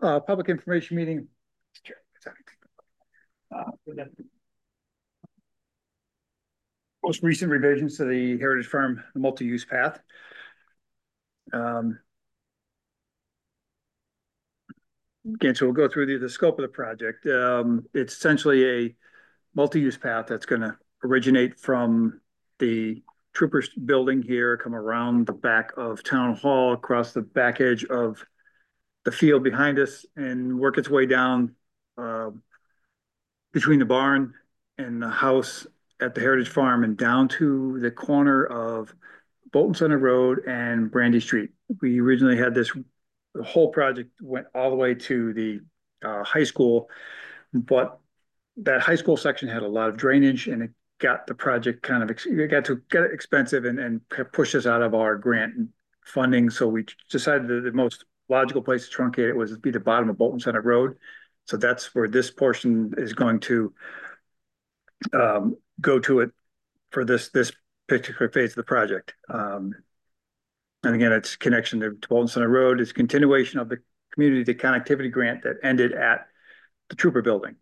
Public information meeting. Most recent revisions to the Heritage Farm multi-use path. Again, so we'll go through the scope of the project. It's essentially a multi-use path that's going to originate from the Troopers building here, come around the back of Town Hall, across the back edge of the field behind us, and work its way down between the barn and the house at the Heritage Farm and down to the corner of Bolton Center Road and Brandy Street. We originally had this, the whole project went all the way to the high school, but that high school section had a lot of drainage and it got the project kind of, it got to get expensive and pushed us out of our grant funding. So we decided that the most logical place to truncate it was be the bottom of Bolton Center Road. So that's where this portion is going to go to it for this particular phase of the project. And again, it's connection to Bolton Center Road. It's continuation of the community connectivity grant that ended at the Trooper building.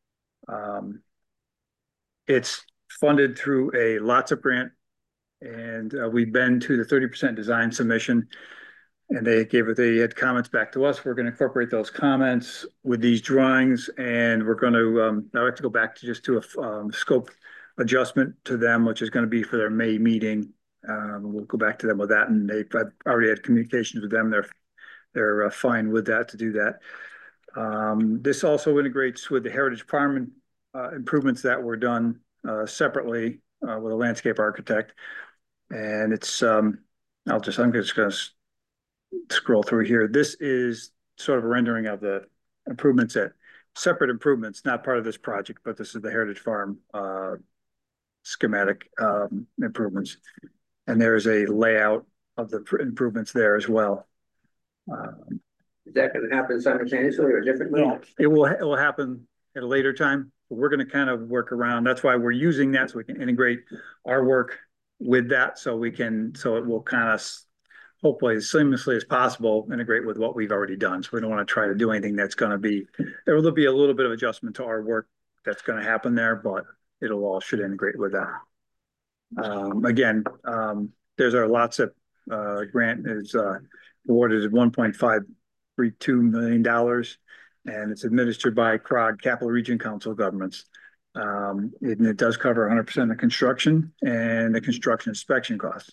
It's funded through a LOTSAP grant, and we've been to the 30% design submission, and they had comments back to us. We're going to incorporate those comments with these drawings, and we're going to now have to go back to just do a scope adjustment to them, which is going to be for their May meeting. We'll go back to them with that, and I've already had communications with them. They're fine with that to do that. This also integrates with the Heritage Farm improvements that were done separately with a landscape architect, and it's I'm just going to scroll through here. This is sort of a rendering of the improvements at separate improvements, not part of this project, but this is the Heritage Farm schematic improvements. And there's a layout of the improvements there as well. Is that going to happen simultaneously or differently? No, it will happen at a later time. But we're going to kind of work around. That's why we're using that, so we can integrate our work with that, so it will kind of hopefully as seamlessly as possible integrate with what we've already done. So we don't want to try to do anything that's going to be, there will be a little bit of adjustment to our work that's going to happen there, but it'll all should integrate with that. Again, there's our LOTSAP grant is awarded $1.532 million, and it's administered by CROG, Capital Region Council of Governments. And it does cover 100% of the construction and the construction inspection costs.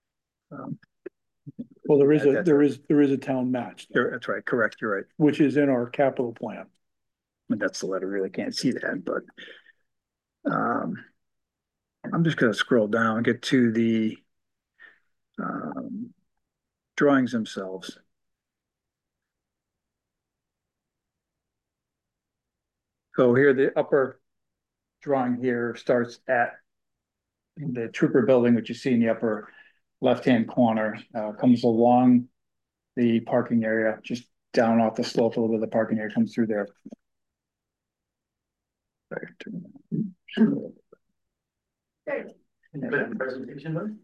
Well, there is a town match. That's right. Correct. You're right. Which is in our capital plan. And that's the letter. Really can't see that, but I'm just going to scroll down and get to the drawings themselves. So here, the upper drawing here starts at the Trooper building, which you see in the upper left-hand corner, comes along the parking area, just down off the slope a little bit of the parking area comes through there. Presentation.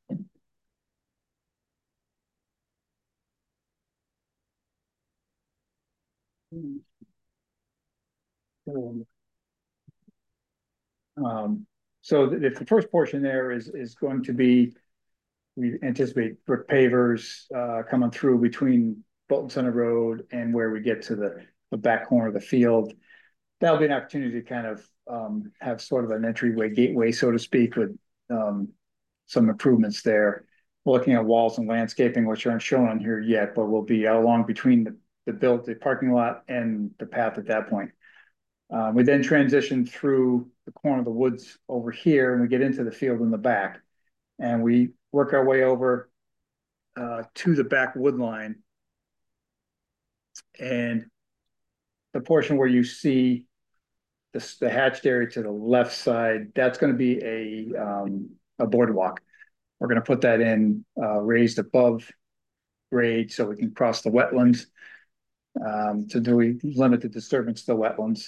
So if the first portion there is going to be, we anticipate brick pavers coming through between Bolton Center Road and where we get to the back corner of the field. That'll be an opportunity to kind of have sort of an entryway gateway, so to speak, with some improvements there. We're looking at walls and landscaping, which aren't shown on here yet, but will be along between the parking lot and the path at that point. We then transition through the corner of the woods over here, and we get into the field in the back, and we work our way over to the back wood line. And the portion where you see the hatched area to the left side, that's going to be a boardwalk. We're going to put that in raised above grade so we can cross the wetlands. To limit the disturbance to the wetlands.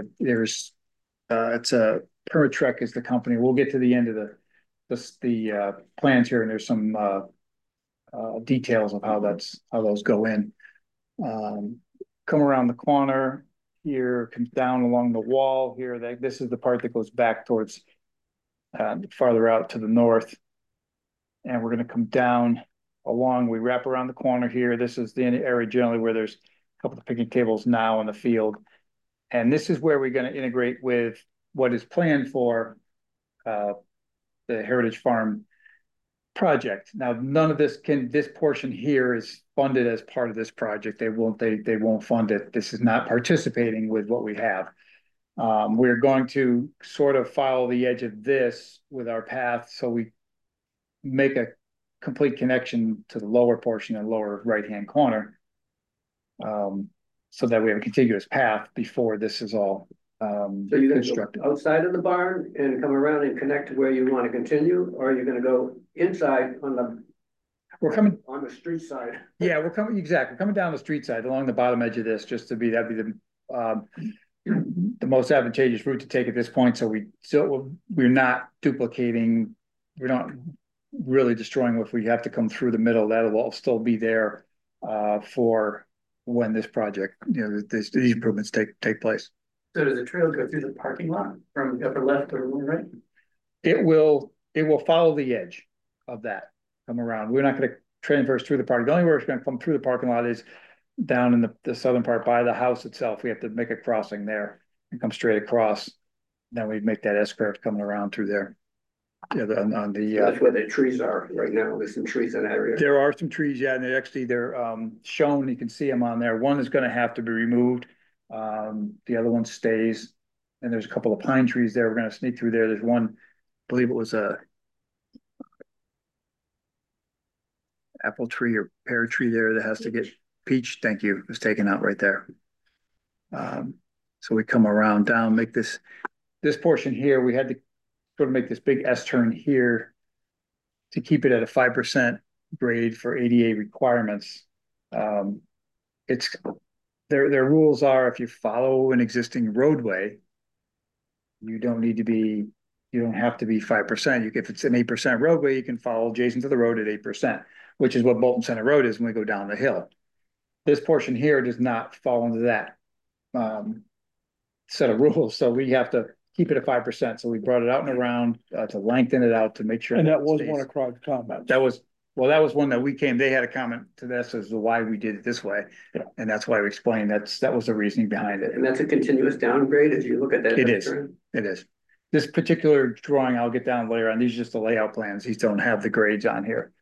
It's a Permatrek is the company. We'll get to the end of the plans here, and there's some details of how those go in. come around the corner here, comes down along the wall here. This is the part that goes back towards farther out to the north. And we're going to come down along. We wrap around the corner here. This is the area generally where there's a couple of picnic tables now in the field. And this is where we're going to integrate with what is planned for the Heritage Farm project. Now, none of this portion here is funded as part of this project. They won't fund it. This is not participating with what we have. We're going to sort of follow the edge of this with our path, so we make a complete connection to the lower portion and lower right-hand corner, so that we have a contiguous path before this is all So you're gonna constructed. go outside of the barn and come around and connect to where you want to continue, or are you gonna go inside on the street side? Yeah, we're coming down the street side along the bottom edge of this, just to that'd be the most advantageous route to take at this point. So we're not duplicating, we're not really destroying. If we have to come through the middle, that'll all still be there for when this project, these improvements take place. So does the trail go through the parking lot from the upper left or lower right? It will follow the edge of that, come around. We're not going to transverse through the park. The only way it's going to come through the parking lot is down in the southern part by the house itself. We have to make a crossing there and come straight across. Then we make that S-curve coming around through there. Yeah, on the That's where the trees are right now. There's some trees in that area. there are some trees, yeah, and they're shown. You can see them on there. One is going to have to be removed. The other one stays, and there's a couple of pine trees there. We're going to sneak through there. There's one, I believe it was a apple tree or pear tree there that has to get peach. Thank you. It was taken out right there. So we come around down, make this portion here. We had to sort of make this big S turn here to keep it at a 5% grade for ADA requirements. Their rules are, if you follow an existing roadway, you don't have to be 5%. If it's an 8% roadway, you can follow adjacent to the road at 8%, which is what Bolton Center Road is when we go down the hill. This portion here does not fall into that set of rules, so we have to keep it at 5%. So we brought it out and around to lengthen it out to make sure. And that was one of Crog's comments. That was one that we came. They had a comment to this as to why we did it this way, and that's why we explained that was the reasoning behind it. And that's a continuous downgrade as you look at that. It is. It is. This particular drawing, I'll get down later on. These are just the layout plans. These don't have the grades on here.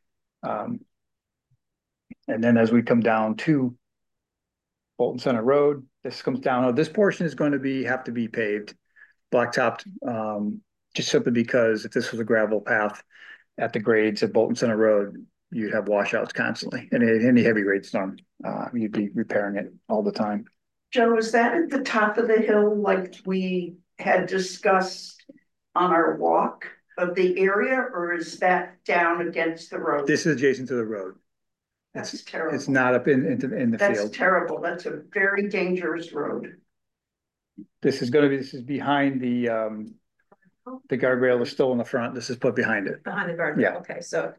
And then as we come down to Bolton Center Road, this comes down. This portion is going to have to be paved, blacktopped, just simply because if this was a gravel path at the grades at Bolton Center Road, you'd have washouts constantly. And any heavy grade storm, you'd be repairing it all the time. Joe, is that at the top of the hill like we had discussed on our walk of the area, or is that down against the road? This is adjacent to the road. That's terrible. It's not up in the field. That's terrible. That's a very dangerous road. This is behind the guardrail is still in the front. This is put behind it. Behind the guardrail. Yeah. Okay, so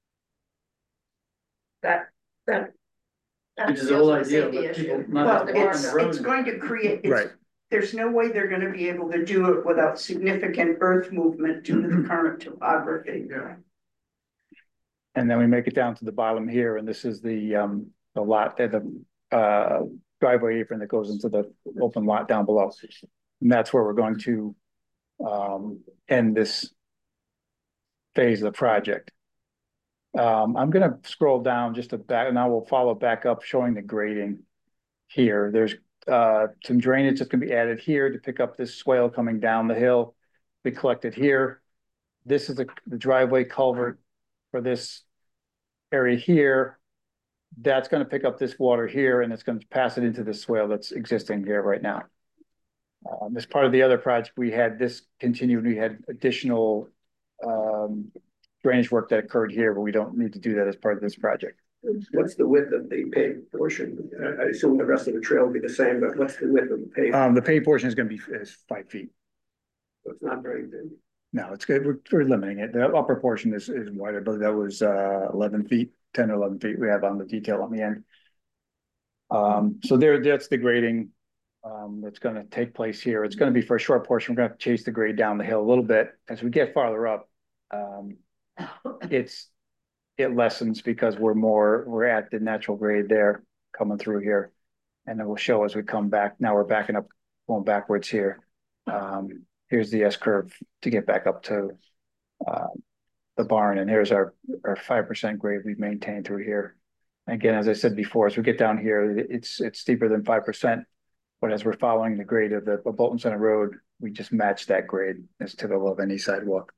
that Which is the whole idea, but people Well, not to walk on the road. it's going to create, Right. there's no way they're going to be able to do it without significant earth movement due to the current topography. Yeah. And then we make it down to the bottom here, and this is the lot, the driveway apron that goes into the open lot down below. And that's where we're going to end this phase of the project. I'm gonna scroll down just a back, and I will follow back up showing the grading here. There's some drainage that's gonna be added here to pick up this swale coming down the hill. Be collected here. This is the driveway culvert for this area here. That's going to pick up this water here, and it's going to pass it into the swale that's existing here right now. As part of the other project, we had this continued. We had additional drainage work that occurred here, but we don't need to do that as part of this project. What's the width of the paved portion? I assume the rest of the trail will be the same, but what's the width of the paved? The paved portion is going to be 5 feet. So it's not very big. No, it's good. We're limiting it. The upper portion is wider, but that was 11 feet, 10 or 11 feet we have on the detail on the end. So that's the grading that's going to take place here. It's going to be for a short portion. We're going to have to chase the grade down the hill a little bit. As we get farther up, it lessens because we're at the natural grade there coming through here. And it will show as we come back. Now we're backing up, going backwards here. Here's the S curve to get back up to the barn. And here's our 5% grade we've maintained through here. Again, as I said before, as we get down here, it's steeper than 5%. But as we're following the grade of the Bolton Center Road, we just match that grade as typical of any sidewalk.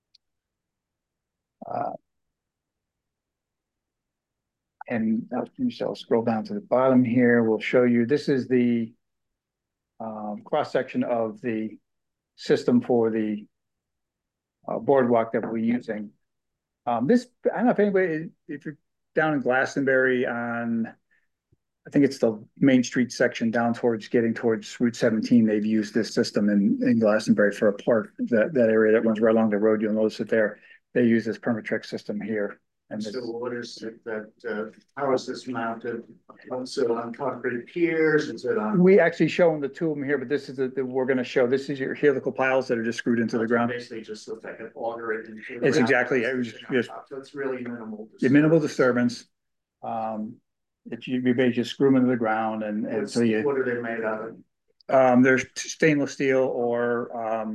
And I'll scroll down to the bottom here. We'll show you, this is the cross-section of the system for the boardwalk that we're using. I don't know if anybody, if you're down in Glastonbury on, I think it's the Main Street section down getting towards Route 17. They've used this system in Glastonbury for a part, that area that runs right along the road. You'll notice it there. They use this Permatrix system here. And so what is it that, how is this mounted? Is it on concrete piers? Is it on? We actually show them the two of them here, but this is we're going to show, this is your helical piles that are just screwed into the ground. Basically just looks like an auger it into the It's ground. exactly, it was just so it's really minimal. Minimal disturbance. You basically just screw them into the ground and so you. What are they made out of? They're stainless steel or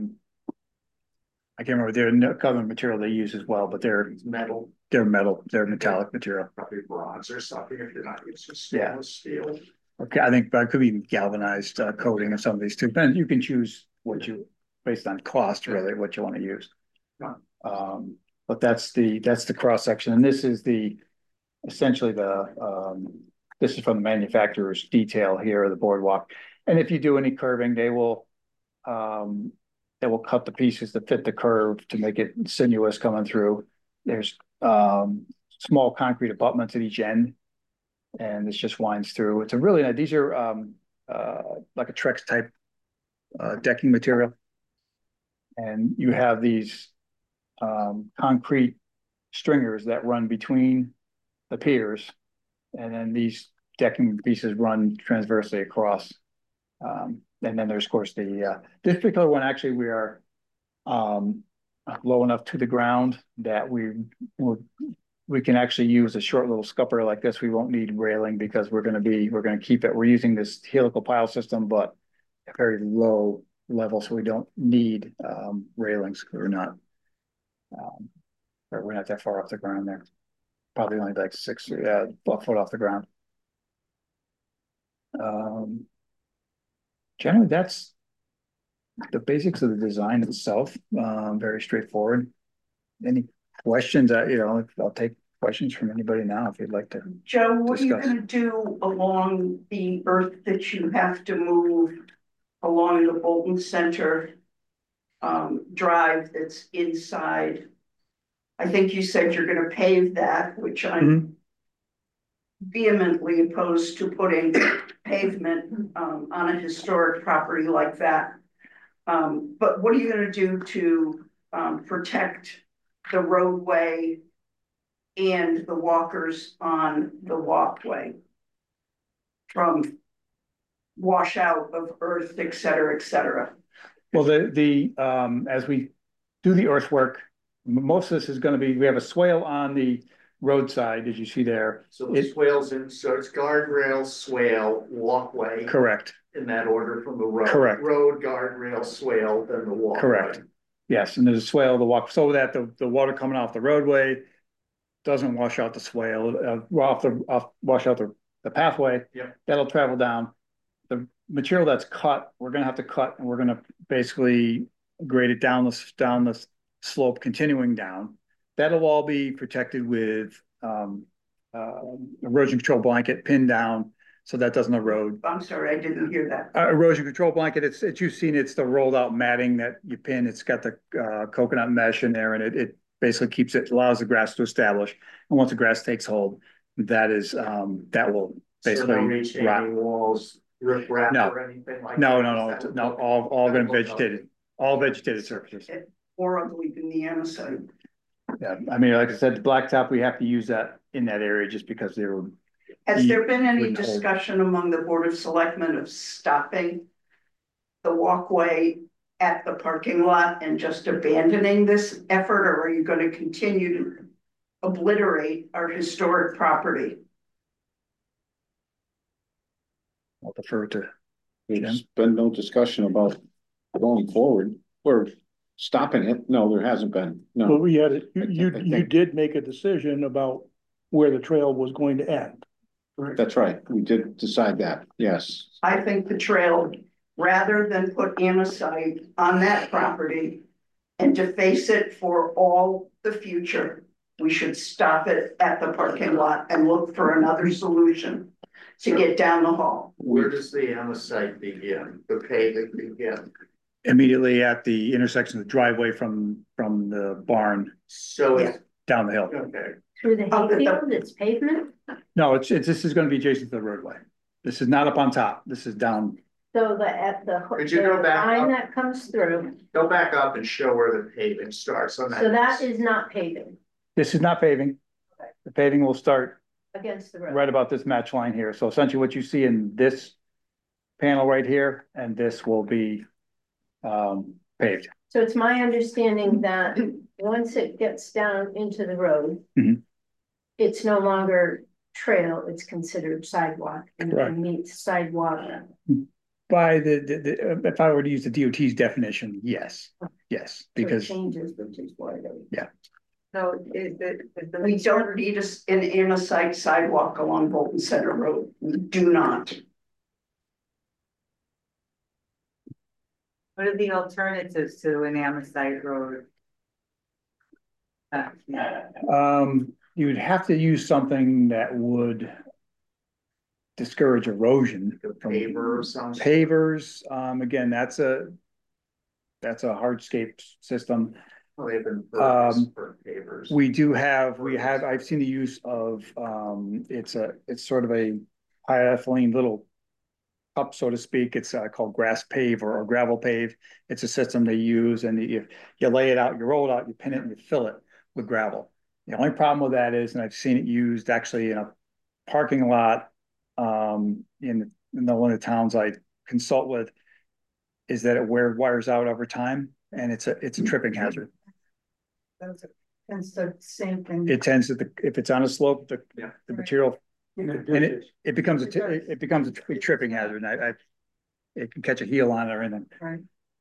I can't remember. They're no common material they use as well, but they're metal. They're metal. They're metallic material. Probably bronze or something if you're not using stainless steel. Okay, I think that could be galvanized coating of some of these too. But you can choose based on cost, really, what you want to use. But that's the cross section, and this is essentially this is from the manufacturer's detail here of the boardwalk. And if you do any curving, they will cut the pieces to fit the curve to make it sinuous coming through. There's small concrete abutments at each end, and this just winds through. It's a really nice. These are like a Trex type decking material, and you have these concrete stringers that run between the piers, and then these decking pieces run transversely across. And then there's, of course, this particular one, actually, we are low enough to the ground that we can actually use a short little scupper like this. We won't need railing because we're going to keep it. We're using this helical pile system, but a very low level, so we don't need railings. We're not that far off the ground there. Probably only like 6 foot off the ground. Generally, that's the basics of the design itself. Very straightforward. Any questions? I'll take questions from anybody now if you'd like to. Joe, what are you going to do along the earth that you have to move along the Bolton Center drive that's inside? I think you said you're going to pave that, which I'm vehemently opposed to putting pavement on a historic property like that. But what are you going to do to protect the roadway and the walkers on the walkway from washout of earth, et cetera, et cetera? Well, as we do the earthwork, most of this is going to be, we have a swale on the roadside, as you see there. So the swale's so it's guardrail, swale, walkway. Correct. In that order from the road. Correct. Road, guardrail, swale, then the walkway. Correct. Yes, and there's a swale, the walk, so that the water coming off the roadway doesn't wash out the swale, wash out the pathway. Yep. That'll travel down. The material that's cut, we're going to have to cut, and we're going to basically grade it down the slope, continuing down. That'll all be protected with erosion control blanket pinned down so that doesn't erode. I'm sorry, I didn't hear that. Erosion control blanket, it's you've seen it's the rolled out matting that you pin. It's got the coconut mesh in there, and it basically allows the grass to establish. And once the grass takes hold, that will basically rot. Walls, rip wrap, or anything like that? No, all going to vegetated, all vegetated surfaces. Or ugly in the Amazon. Yeah, I mean, like I said, the blacktop, we have to use that in that area just because Has there been any wouldn't hold. discussion among the Board of Selectmen of stopping the walkway at the parking lot and just abandoning this effort, or are you going to continue to obliterate our historic property? I'll defer to There's been no discussion about going forward or stopping it. No, there hasn't been. But No, we had, you think- did make a decision about where the trail was going to end. that's right. We did decide that. Yes. I think the trail, rather than put Amosite on that property and deface it for all the future, we should stop it at the parking lot and look for another solution to get down the hall. Where does the Amosite begin? The paving begin? immediately at the intersection of the driveway from the barn So it's, down the hill. okay, Through the Oh, hayfield, it's pavement, No, this is gonna be adjacent to the roadway. This is not up on top. This is down. so at the Could you go back line up? that comes through, go back up and show where the paving starts on that. so that is not paving This is not paving. The paving will start against the road. right about this match line here. So essentially what you see in this panel right here, and this will be paved. So it's my understanding that once it gets down into the road, Mhm. it's no longer trail, it's considered sidewalk and Correct. meets sidewalk. By if I were to use the DOT's definition, yes, yes, So it because changes, which is what it is. So is it, We don't need an Amosite sidewalk along Bolton Center Road. We do not. what are the alternatives to an Amosite road? you would have to use something that would discourage erosion The from paver or something. pavers. Again, that's a hardscape system. Well, they've been purchased for pavers. I've seen the use of, it's sort of a polyethylene little cup, so to speak. It's called grass pave or gravel pave. It's a system they use, and you lay it out, you roll it out, you pin it, and you fill it with gravel. The only problem with that is, and I've seen it used actually in a parking lot in one of the towns I consult with, is that it wires out over time, and it's a tripping hazard. It's the same thing. It tends to, if it's on a slope, the material, and it becomes a tripping hazard, and it can catch a heel on it or anything. Right.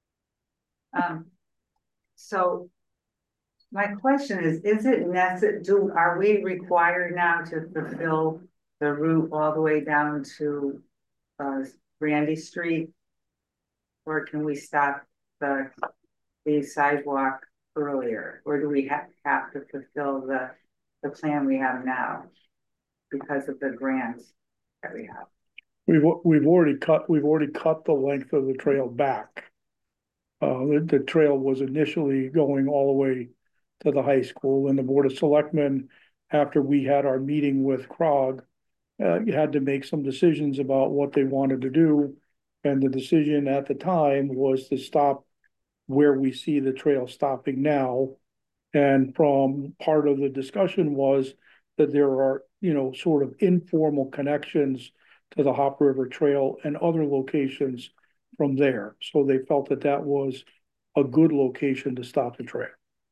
So my question is it necessary, are we required now to fulfill the route all the way down to Brandy Street? Or can we stop the sidewalk earlier, or do we have to fulfill the plan we have now because of the grants that we have? We've already cut the length of the trail back. The trail was initially going all the way to the high school, and the Board of Selectmen, after we had our meeting with CROG, had to make some decisions about what they wanted to do. And the decision at the time was to stop where we see the trail stopping now. And from part of the discussion was that there are, sort of informal connections to the Hop River Trail and other locations from there. So they felt that that was a good location to stop the trail.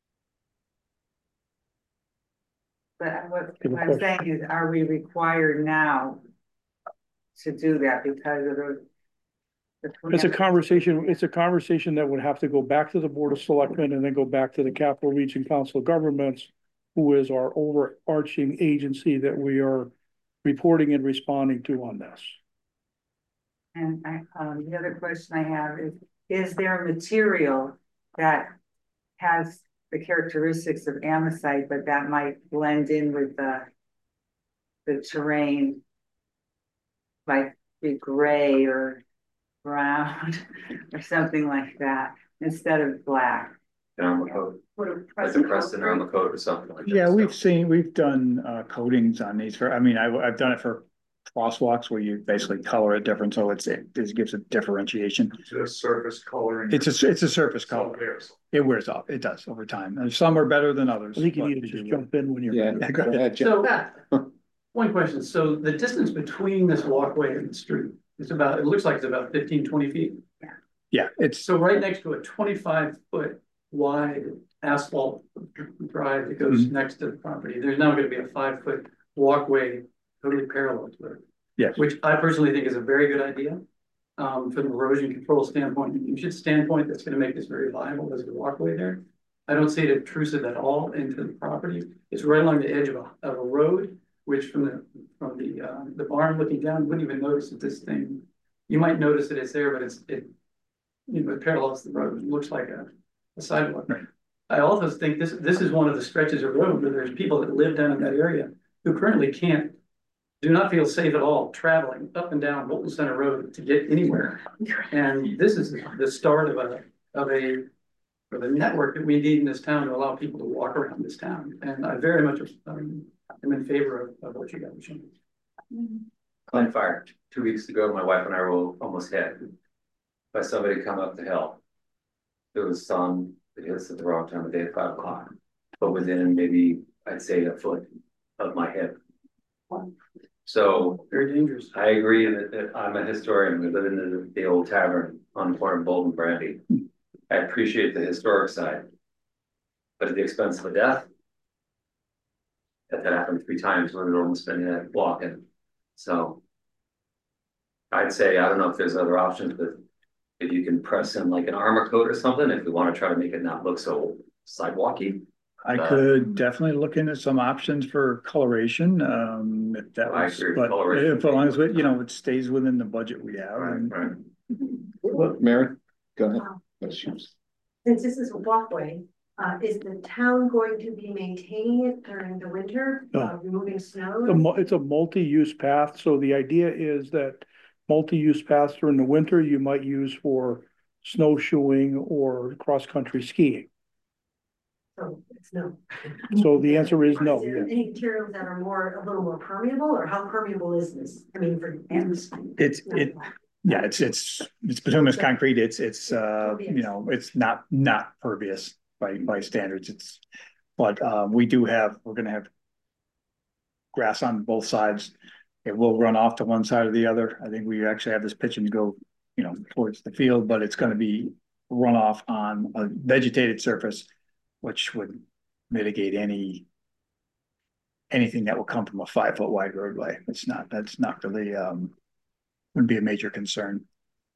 But what I'm saying is, are we required now to do that because of the It's a conversation that would have to go back to the Board of Selectmen and then go back to the Capital Region Council of Governments, who is our overarching agency that we are reporting and responding to on this. And the other question I have is there material that has the characteristics of Amosite, but that might blend in with the terrain, like be gray or brown or something like that instead of black? Down the code, like the Preston around the code or something like that. Yeah, we've done coatings on these I've done it for crosswalks where you basically color it different, so it gives a differentiation. It's a surface coloring. It's a surface color. It wears off. It does over time. And some are better than others. I think you but- need to just jump in when you're. Yeah. Go ahead, Jim. So One question, so the distance between this walkway and the street is about, it looks like it's about 15, 20 feet. Yeah, it's, So right next to a 25-foot wide asphalt drive that goes next to the property, there's now gonna be a 5-foot walkway totally parallel to it. yes, Which I personally think is a very good idea. From an erosion control standpoint, standpoint, that's gonna make this very viable as a walkway there. I don't see it intrusive at all into the property. It's right along the edge of a road, which from the barn looking down, wouldn't even notice that this thing, you might notice that it's there, but it parallels the road. It looks like a sidewalk. Right. I also think this is one of the stretches of road where there's people that live down in that area who currently do not feel safe at all traveling up and down Bolton Center Road to get anywhere. And this is the start of a network that we need in this town to allow people to walk around this town. And I very much am in favor of what you guys are saying. Glen Fire, 2 weeks ago, my wife and I were almost hit by somebody come up the hill. There was some that hit us at the wrong time of day at 5 o'clock, but within maybe, I'd say, a foot of my hip. So Very dangerous. I agree that I'm a historian. We live in the old tavern on the corner of Bolton and Brandy. I appreciate the historic side, but at the expense of a death, that happened 3 times when we're almost spending that walking. So I'd say, I don't know if there's other options, but if you can press in like an armor coat or something, if we want to try to make it not look so sidewalky. I could definitely look into some options for coloration, if that I was, agree with but coloration. if, as long as, it stays within the budget we have. and- Right. Mary, go ahead. Questions? Since this is a walkway, is the town going to be maintaining it during the winter, No. removing snow? It's a multi-use path, so the idea is that multi-use paths during the winter you might use for snowshoeing or cross-country skiing. So it's no. So the answer is no. Is there any materials that are a little more permeable, or how permeable is this? I mean, for ants. Yeah, it's bituminous concrete. It's it's not pervious by standards. But we're gonna have grass on both sides. It will run off to one side or the other. I think we actually have this pitching to go, towards the field, but it's gonna be runoff on a vegetated surface, which would mitigate anything that will come from a 5-foot wide roadway. That's not really wouldn't be a major concern.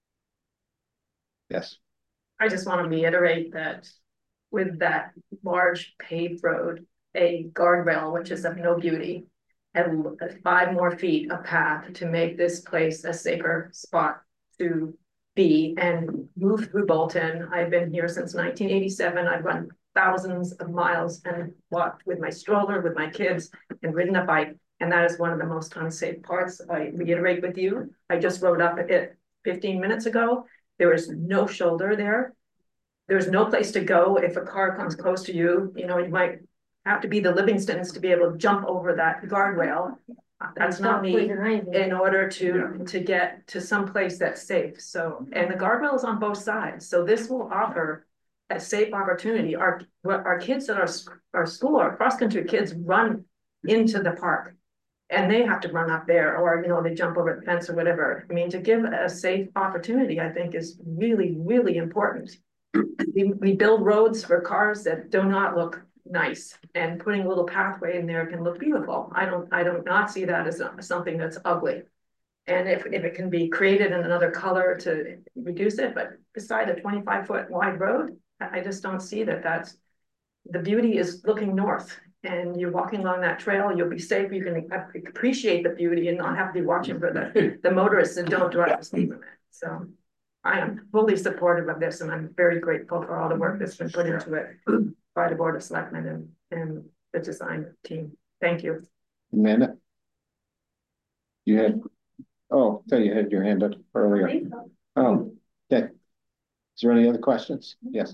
Yes. I just want to reiterate that with that large paved road, a guardrail, which is of no beauty, and 5 more feet of path to make this place a safer spot to be and move through Bolton. I've been here since 1987. I've run thousands of miles and walked with my stroller, with my kids, and ridden a bike. And that is one of the most unsafe parts. I reiterate with you. I just rode up it 15 minutes ago. There is no shoulder there. There's no place to go. If a car comes close to you, you might have to be the Livingstons to be able to jump over that guardrail. That's not me in order to get to some place that's safe. So, and the guardrail is on both sides. So this will offer a safe opportunity. Our kids at our school, our cross-country kids run into the park. And they have to run up there, or they jump over the fence or whatever. I mean, to give a safe opportunity, I think, is really, really important. We build roads for cars that do not look nice, and putting a little pathway in there can look beautiful. I don't not see that as something that's ugly. And if it can be created in another color to reduce it, but beside a 25-foot wide road, I just don't see that's the beauty is looking north. And you're walking along that trail, you'll be safe. You can appreciate the beauty and not have to be watching for the motorists that don't drive the speed limit. So I am fully supportive of this, and I'm very grateful for all the work that's been put into it by the Board of Selectmen and the design team. Thank you. Amanda? You had your hand up earlier. Oh, okay. Is there any other questions? Yes.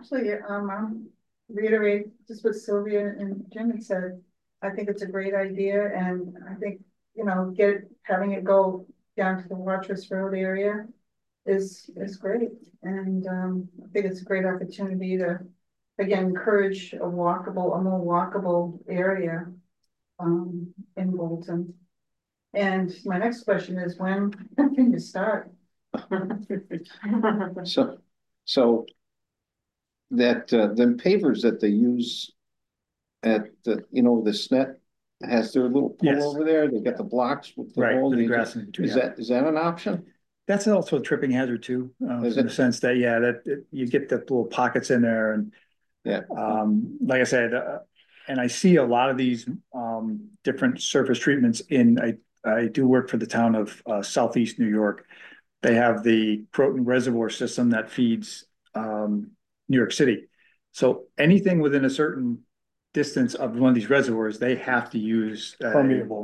Reiterate just what Sylvia and Jim had said. I think it's a great idea, and I think having it go down to the Watrous Road area is great, and I think it's a great opportunity to again encourage a more walkable area. in Bolton. And my next question is, when can you start? So that, the pavers that they use at the, you know, the SNET has their little pool Yes. over there, they got the blocks with the Right, hole. with the grass in between. Is that an option? That's also a tripping hazard too, in the sense that, yeah, you get the little pockets in there and. Yeah. Like I said, and I see a lot of these, different surface treatments I do work for the town of, Southeast New York. They have the Croton Reservoir system that feeds, New York City. So anything within a certain distance of one of these reservoirs, they have to use permeable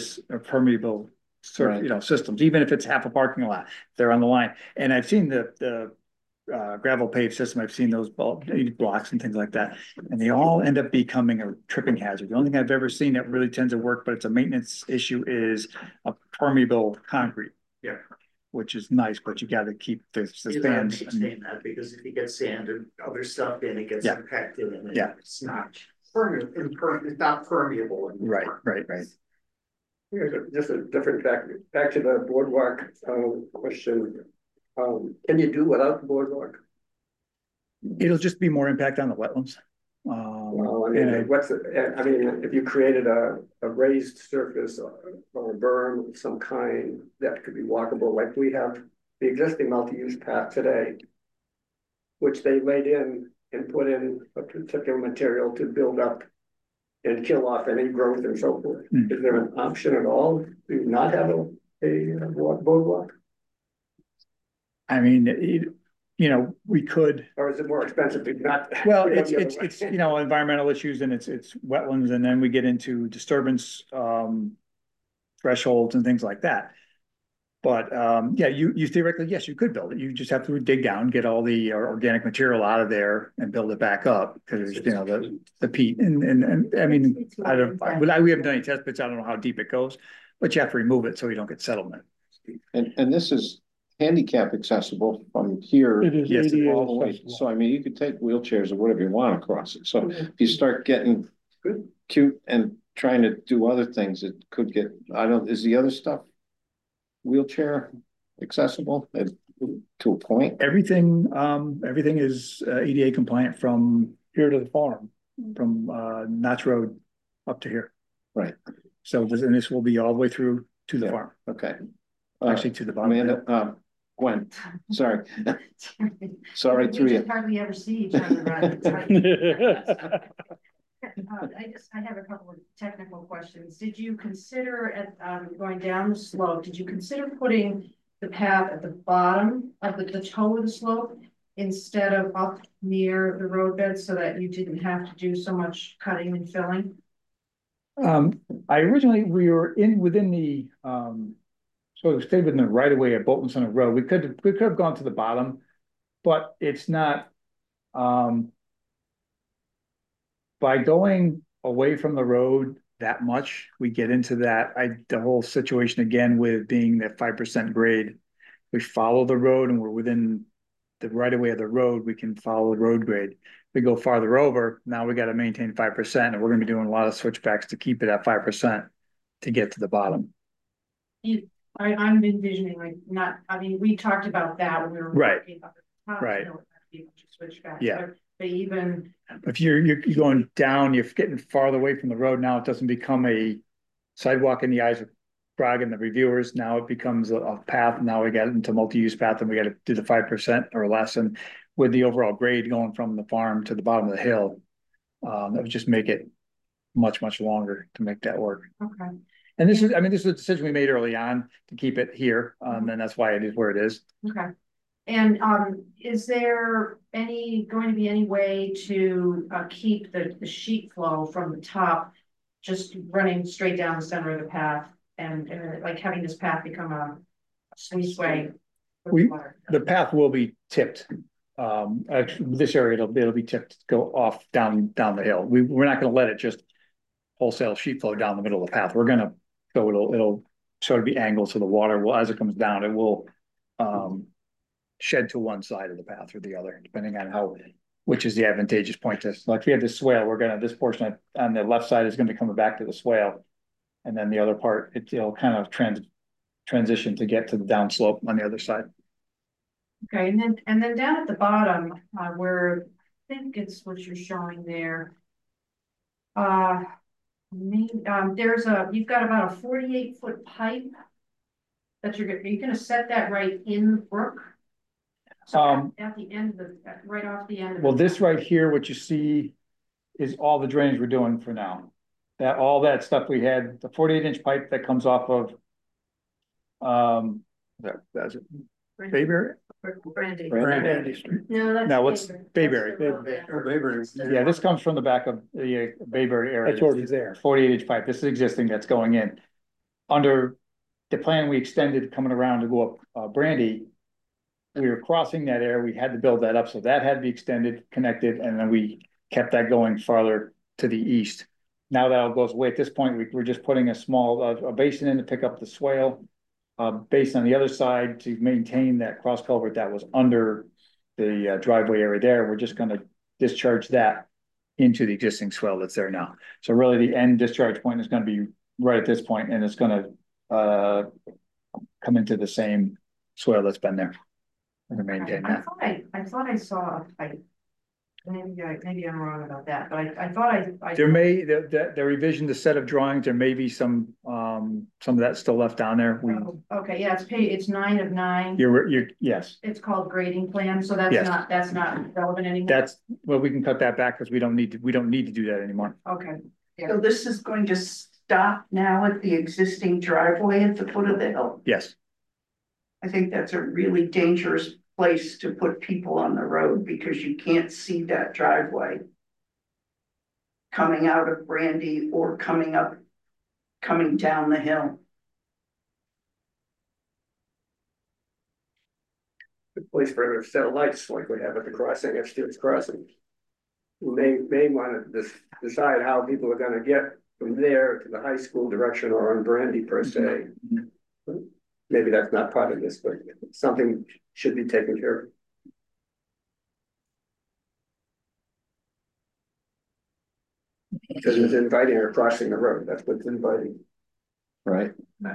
Right. systems, even if it's half a parking lot, they're on the line. And I've seen the gravel paved system, I've seen those blocks and things like that, and they all end up becoming a tripping hazard. The only thing I've ever seen that really tends to work, but it's a maintenance issue, is a permeable concrete. Yeah. Which is nice, but you gotta keep the You gotta stands. maintain that, because if you get sand and other stuff in, it gets Yeah. impacted and Yeah. it's not permeable, it's not permeable anymore. Right. Here's just a different back to the boardwalk, question. Can you do without the boardwalk? It'll just be more impact on the wetlands. Well, I mean, if you created a raised surface or a berm of some kind that could be walkable, like we have the existing multi-use path today, which they laid in and put in a particular material to build up and kill off any growth and so forth. Is there an option at all to not have a boardwalk? I mean, we could. Or is it more expensive to not? Well, it's environmental issues, and it's wetlands, and then we get into disturbance thresholds and things like that. But yeah, you theoretically, yes, you could build it. You just have to dig down, get all the organic material out of there and build it back up, because the peat and I mean, we haven't done any test pits. I don't know how deep it goes, but you have to remove it so you don't get settlement. And this is handicap accessible from here. It is Yes, ADA all the way. accessible. So I mean, you could take wheelchairs or whatever you want across it. So if you start getting cute and trying to do other things, it could get, is the other stuff wheelchair accessible to a point? Everything is EDA compliant from Here to the farm. from Notch Road up to here. Right. So this will be all the way through to the farm. Okay. Actually, to the bottom. Amanda, Gwen, sorry. Sorry, through you. Hardly ever see each other. I have a couple of technical questions. Did you consider going down the slope, did you consider putting the path at the bottom of the toe of the slope instead of up near the roadbed, so that you didn't have to do so much cutting and filling? We were within the so we stayed within the right of way at Bolton Center Road. We could have gone to the bottom, but it's not by going away from the road that much, we get into the whole situation again with being that 5% grade. We follow the road and we're within the right of way of the road, we can follow the road grade. We go farther over, now we got to maintain 5%, and we're going to be doing a lot of switchbacks to keep it at 5% to get to the bottom. I'm envisioning we talked about that when we were right. About the top, right. Switchbacks, yeah. But even if you're going down, you're getting farther away from the road. Now it doesn't become a sidewalk in the eyes of Greg and the reviewers. Now it becomes a path. Now we got into multi-use path, and we got to do the 5% or less. And with the overall grade going from the farm to the bottom of the hill, that would just make it much longer to make that work. Okay. And this is a decision we made early on to keep it here, and that's why it is where it is. Okay. And is there going to be any way to keep the sheet flow from the top just running straight down the center of the path, and like having this path become a sluiceway? The path will be tipped. Actually, this area it'll be tipped, go off down the hill. We're not going to let it just wholesale sheet flow down the middle of the path. We're going to it'll sort of be angled, so the water will, as it comes down, it will shed to one side of the path or the other, depending on how which is the advantageous point to, like, we have the swale, this portion on the left side is gonna be coming back to the swale. And then the other part, it'll kind of transition to get to the downslope on the other side. Okay, and then down at the bottom, where I think it's what you're showing there. You've got about a 48-foot pipe that you're gonna set that right in the brook. So at the end of right off the end. Well, this right here, what you see is all the drainage we're doing for now. All that stuff we had, the 48-inch pipe that comes off of, that's it. Bayberry? Brandy Street. No, that's. No, what's Bayberry? Bayberry. Yeah, this comes from the back of the Bayberry area. That's already there. 48-inch pipe. This is existing that's going in. Under the plan we extended coming around to go up Brandy, we were crossing that area. We had to build that up. So that had to be extended, connected, and then we kept that going farther to the east. Now that all goes away. At this point, we're just putting a small a basin in to pick up the swale. Based on the other side to maintain that cross culvert that was under the driveway area there. We're just going to discharge that into the existing swale that's there now. So really the end discharge point is going to be right at this point, and it's going to come into the same swale that's been there and maintain that. I thought I saw a pipe. Maybe I'm wrong about that, but I thought I there may the revision, the set of drawings, there may be some of that still left down there. Okay, yeah, it's 9 of 9. You're yes. It's called grading plan, so that's not relevant anymore. Well, we can cut that back because we don't need to do that anymore. Okay. Yeah. So this is going to stop now at the existing driveway at the foot of the hill. Yes. I think that's a really dangerous place to put people on the road because you can't see that driveway coming out of Brandy or coming down the hill. The place for a set of lights like we have at the crossing at Stewart's Crossing. We may want to decide how people are going to get from there to the high school direction or on Brandy per se. Maybe that's not part of this, but something should be taken care of. Because it's inviting or crossing the road. That's what's inviting. Right.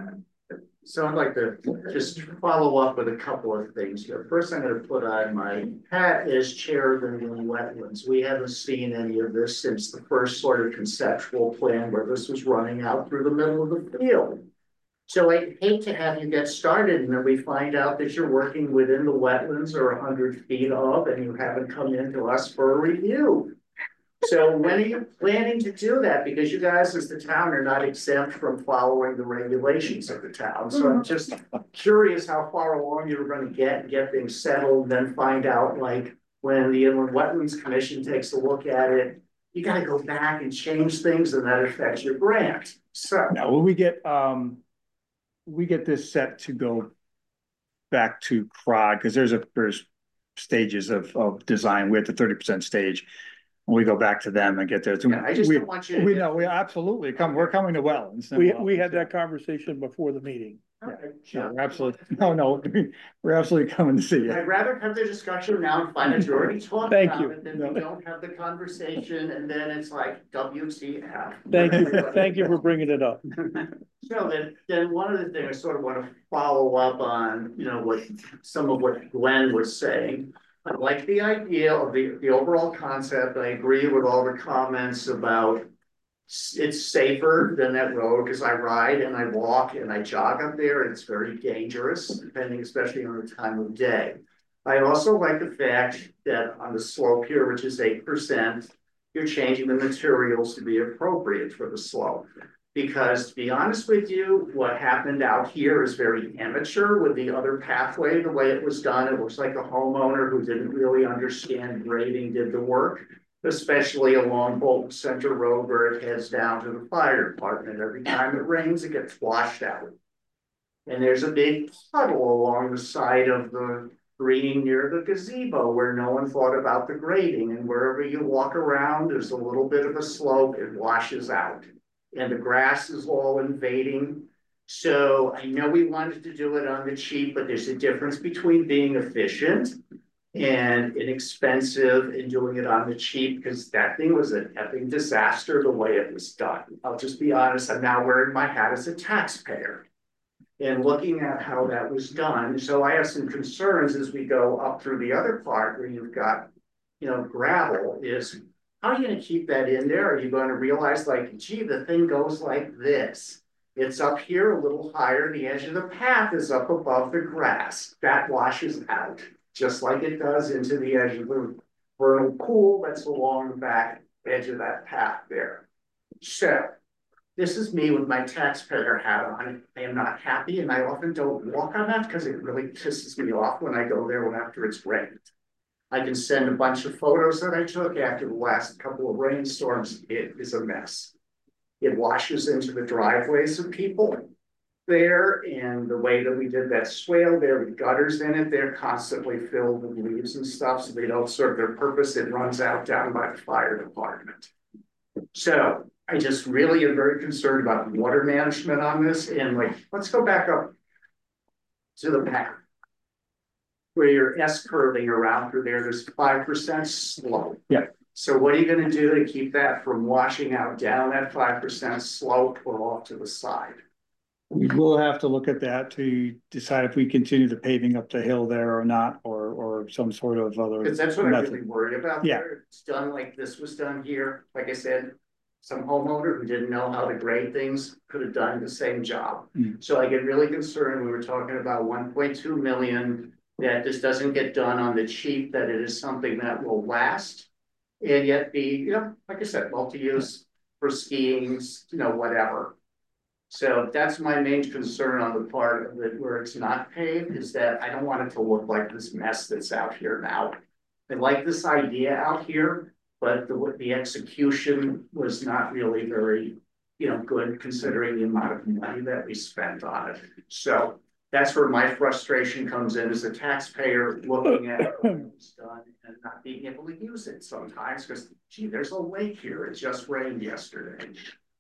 So I'd like to just follow up with a couple of things here. First, I'm going to put on my hat as chair of the wetlands. We haven't seen any of this since the first sort of conceptual plan where this was running out through the middle of the field. So I hate to have you get started and then we find out that you're working within the wetlands or 100 feet of, and you haven't come into us for a review. So when are you planning to do that? Because you guys as the town are not exempt from following the regulations of the town. So I'm just curious how far along you're going to get things settled, then find out like when the Inland Wetlands Commission takes a look at it, you got to go back and change things and that affects your grant. So now when we get this set to go back to CROG, because there's stages of design. We're at the 30% stage. We go back to them and get there. Yeah, I just don't want you to. We know we absolutely we're coming to wetlands. We had that conversation before the meeting. Yeah, we're absolutely we're absolutely coming to see you. I'd rather have the discussion now and find out you already talked Thank about you. it than we don't have the conversation and then it's like WTF. Thank you for bringing it up. So then one of the things I sort of want to follow up on, some of what Glenn was saying. I like the idea of the overall concept. I agree with all the comments about it's safer than that road because I ride and I walk and I jog up there and it's very dangerous, depending especially on the time of day. I also like the fact that on the slope here, which is 8%, you're changing the materials to be appropriate for the slope. Because to be honest with you, what happened out here is very amateur with the other pathway, the way it was done. It looks like a homeowner who didn't really understand grading did the work, especially along Bolton Center Road where it heads down to the fire department. Every time it rains, it gets washed out. And there's a big puddle along the side of the green near the gazebo where no one thought about the grading. And wherever you walk around, there's a little bit of a slope, it washes out. And the grass is all invading. So I know we wanted to do it on the cheap, but there's a difference between being efficient and inexpensive and doing it on the cheap, because that thing was an epic disaster the way it was done. I'll just be honest, I'm now wearing my hat as a taxpayer and looking at how that was done. So I have some concerns as we go up through the other part where you've got, you know, gravel is, how are you gonna keep that in there? Are you gonna realize like, gee, the thing goes like this? It's up here a little higher. The edge of the path is up above the grass. That washes out, just like it does into the edge of the vernal pool that's along the back edge of that path there. So this is me with my taxpayer hat on. I am not happy, and I often don't walk on that because it really pisses me off when I go there after it's rained. I can send a bunch of photos that I took after the last couple of rainstorms. It is a mess. It washes into the driveways of people there, and the way that we did that swale there with gutters in it, they're constantly filled with leaves and stuff, so they don't serve their purpose. It runs out down by the fire department. So I just really am very concerned about water management on this, and like, let's go back up to the path where you're S-curving around through there. There's 5% slope. Yeah. So what are you going to do to keep that from washing out down that 5% slope or off to the side? We will have to look at that to decide if we continue the paving up the hill there or not, or some sort of other. Because that's what method. I'm really worried about. Yeah. There. It's done like this was done here. Like I said, some homeowner who didn't know how to grade things could have done the same job. So I get really concerned. We were talking about 1.2 million, that this doesn't get done on the cheap, that it is something that will last. And yet be, you know, like I said, multi-use for skiing, you know, whatever. So that's my main concern on the part of it where it's not paved, is that I don't want it to look like this mess that's out here now. I like this idea out here, but the execution was not really very, you know, good considering the amount of money that we spent on it. So that's where my frustration comes in as a taxpayer looking at what was done and not being able to use it sometimes because, gee, there's a lake here. It just rained yesterday.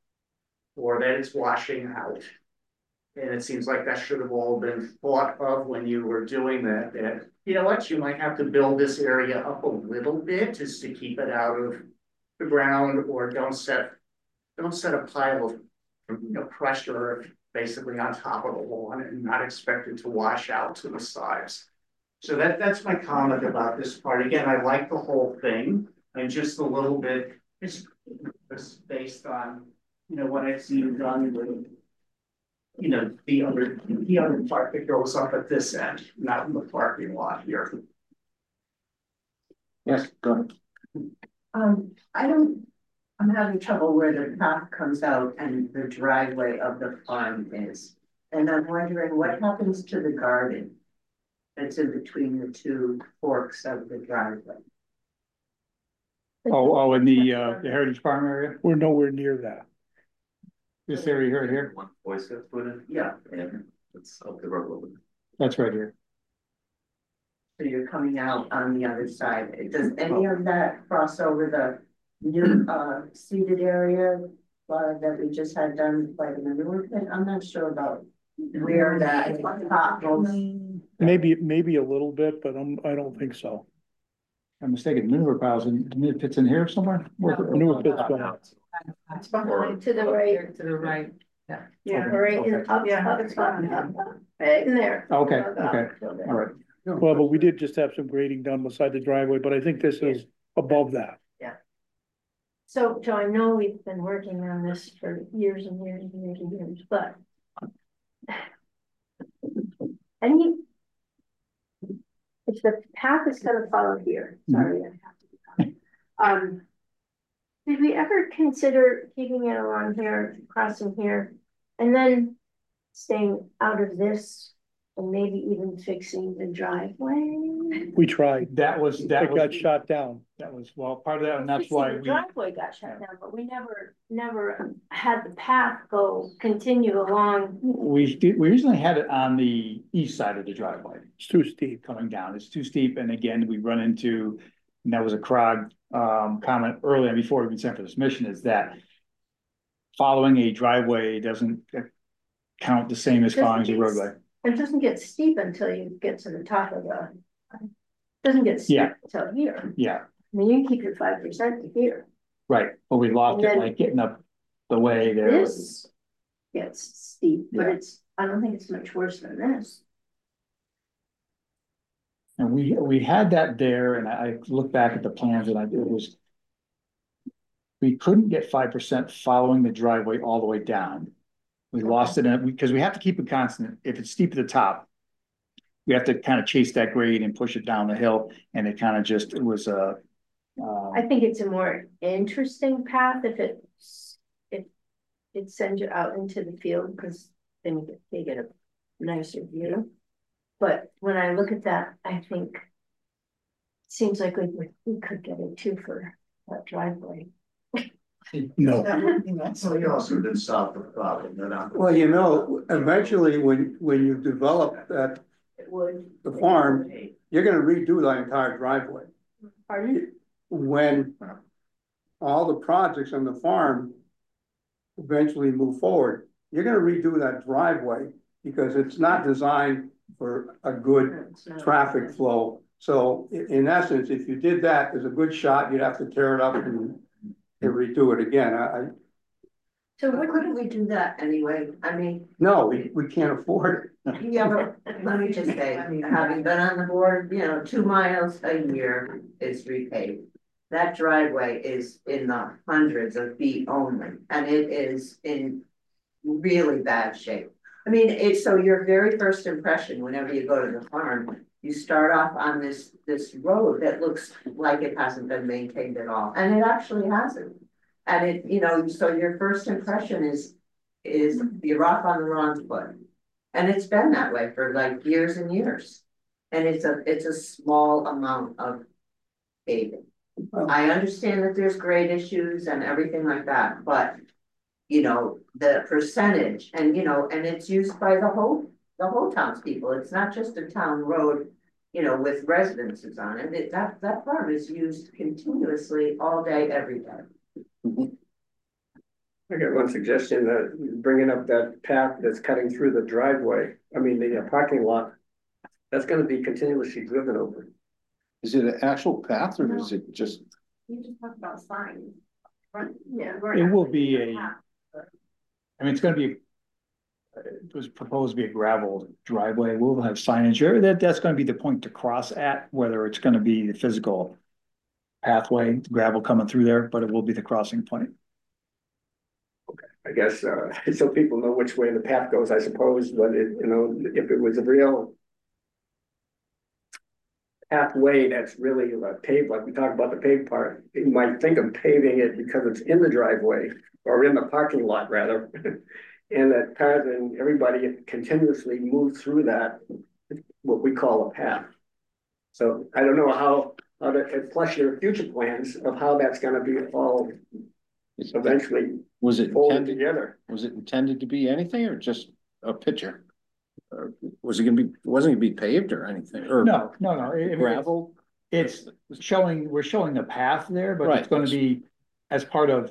Or that it's washing out. And it seems like that should have all been thought of when you were doing that. That, you know what, you might have to build this area up a little bit just to keep it out of the ground, or don't set a pile of, you know, crushed earth basically on top of the lawn and not expect it to wash out to the sides. So that's my comment about this part. Again, I like the whole thing, and just a little bit, it's based on, you know, what I've seen done with, you know, the other part that goes up at this end, not in the parking lot here. Yes, go ahead. I'm having trouble where the path comes out and the driveway of the farm is. And I'm wondering what happens to the garden that's in between the two forks of the driveway. Oh, in the Heritage Farm area? We're nowhere near that. This area here? One voice got put in. Yeah. And it's up the road a little bit. That's right here. So you're coming out on the other side. Does any of that cross over the new seated area that we just had done by the manure pit? I'm not sure about where that top goes. Maybe a little bit, but I don't think so. I'm mistaken. Manure piles and manure pits in here somewhere? Manure pits gone. It's behind, To the right. to the right. Yeah, right in, up, right in there. Okay, okay, all right. Well, but we did just have some grading done beside the driveway, but I think this is above that. So I know we've been working on this for years and years and years and years, but if the path is gonna follow here, sorry, I have to. Did we ever consider keeping it along here, crossing here, and then staying out of this, and maybe even fixing the driveway? We tried. It Got shot down. That was, well, part of that, and that's why The driveway got shut down, but we never had the path continue along. we originally had it on the east side of the driveway. It's too steep. Coming down, it's too steep, and again, we run into, and that was a CROG comment earlier before we even sent for this mission, is that following a driveway doesn't count the same as following a roadway. It doesn't get steep until you get to the top of the. doesn't get steep Yeah. till here. Yeah, I mean, you can keep your 5% to here. right, but we lost And it then- like getting up the way there. This gets steep, but Yeah. I don't think it's much worse than this. And we had that there, and I looked back at the plans, and it was. We couldn't get 5% following the driveway all the way down. We lost it because we have to keep it constant. If it's steep at the top, we have to kind of chase that grade and push it down the hill, and it kind of just, it was a. I think it's a more interesting path if it sends you out into the field, because then you get a nicer view. But when I look at that, I think it seems like we could get it too for that driveway. No. So you also did solve the problem, Well, you know, eventually when you develop that, It would. the farm, you're gonna redo that entire driveway. Pardon? When all the projects on the farm eventually move forward, you're gonna redo that driveway because it's not designed for a good traffic flow. So in essence, if you did that, there's a good shot, you'd have to tear it up and redo it again. So couldn't we do that anyway? I mean, No, we can't afford it. yeah, but let me just say, having been on the board, 2 miles a year is repaved. That driveway is in the hundreds of feet only, and it is in really bad shape. I mean, so your very first impression, whenever you go to the farm, you start off on this road that looks like it hasn't been maintained at all, and it actually hasn't. And it, so your first impression is you're off on the wrong foot. And it's been that way for like years and years. And it's a small amount of paving. I understand that there's grade issues and everything like that, but the percentage and it's used by the whole townspeople. It's not just a town road, with residences on it. That farm is used continuously all day, every day. I got one suggestion, that bringing up that path that's cutting through the driveway, the parking lot, that's gonna be continuously driven over. Is it an actual path or is it just? You just talked about signs. Yeah. It will be it's gonna be, it was proposed to be a gravel driveway. We'll have signage there. That's gonna be the point to cross at, whether it's gonna be the physical pathway, gravel coming through there, but it will be the crossing point. Okay, I guess, so people know which way the path goes, I suppose, but if it was a real pathway that's really paved, like we talked about the paved part, you might think of paving it because it's in the driveway or in the parking lot rather. And that cars and everybody continuously move through that, what we call a path. So I don't know how to plus your future plans of how that's gonna be all eventually folded together. Was it intended to be anything or just a picture? Or was it gonna be, wasn't it gonna be paved or anything? Or No. gravel? We're showing the path there, but Right. it's gonna be as part of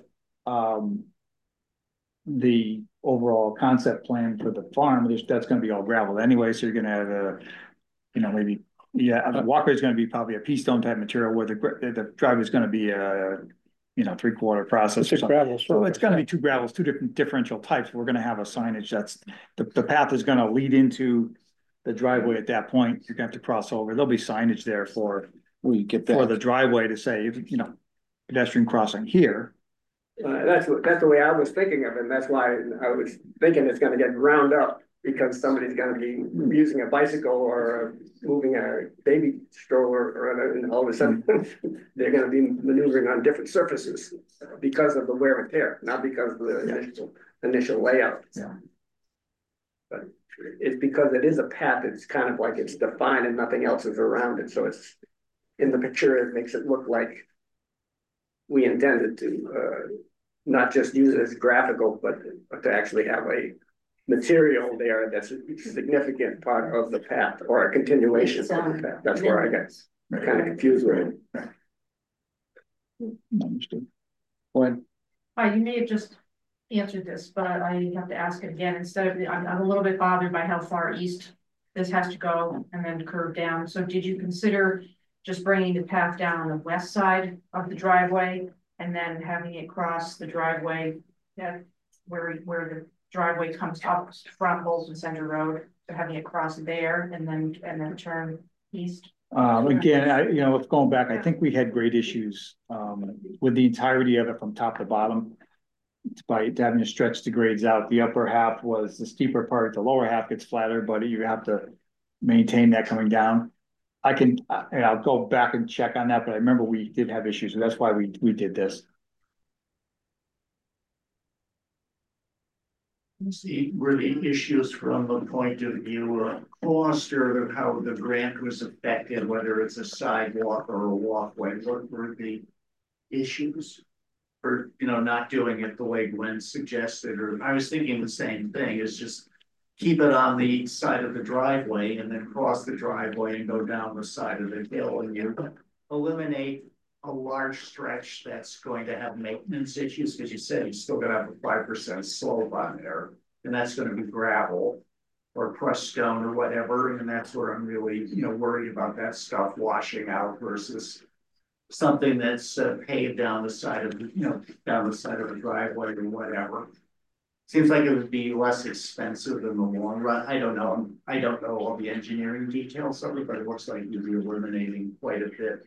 the overall concept plan for the farm. That's gonna be all gravel anyway, so you're gonna have maybe, the walkway is gonna be probably a pea stone type material where the driveway is gonna be a 3/4 process. It's a gravel So it's surface. gonna be two gravels, two different differential types. We're gonna have a signage that's, the path is gonna lead into the driveway at that point. You're gonna have to cross over. There'll be signage there for the driveway to say, pedestrian crossing here. That's the way I was thinking of it, and that's why I was thinking it's gonna get ground up because somebody's gonna be using a bicycle or moving a baby stroller, and all of a sudden they're gonna be maneuvering on different surfaces because of the wear and tear, not because of the initial layout. Yeah. But it's because it is a path, it's kind of like it's defined and nothing else is around it, so it's in the picture, it makes it look like we intended to not just use it as graphical, but to actually have a material there that's a significant part of the path or a continuation of the path. That's where I got kind of confused with it. Understood. Hi, you may have just answered this, but I have to ask it again. Instead of, I'm a little bit bothered by how far east this has to go and then curve down. So did you consider just bringing the path down on the west side of the driveway and then having it cross the driveway, where the driveway comes up from Bolton Center Road, so having it cross there and then turn east. Again, it's going back, I think we had grade issues, with the entirety of it from top to bottom. By having to stretch the grades out, the upper half was the steeper part, the lower half gets flatter, but you have to maintain that coming down. I'll go back and check on that, but I remember we did have issues, so that's why we did this. See, were the issues from the point of view of cost or how the grant was affected, whether it's a sidewalk or a walkway? What were the issues for, not doing it the way Gwen suggested? Or I was thinking the same thing, is just keep it on the side of the driveway and then cross the driveway and go down the side of the hill, and you eliminate a large stretch that's going to have maintenance issues, because you said you still gonna have a 5% slope on there, and that's going to be gravel or crushed stone or whatever, and that's where I'm really worried about that stuff washing out versus something that's paved down the side of the driveway or whatever. Seems like it would be less expensive in the long run. I don't know. I don't know all the engineering details of it, but it looks like you'd be eliminating quite a bit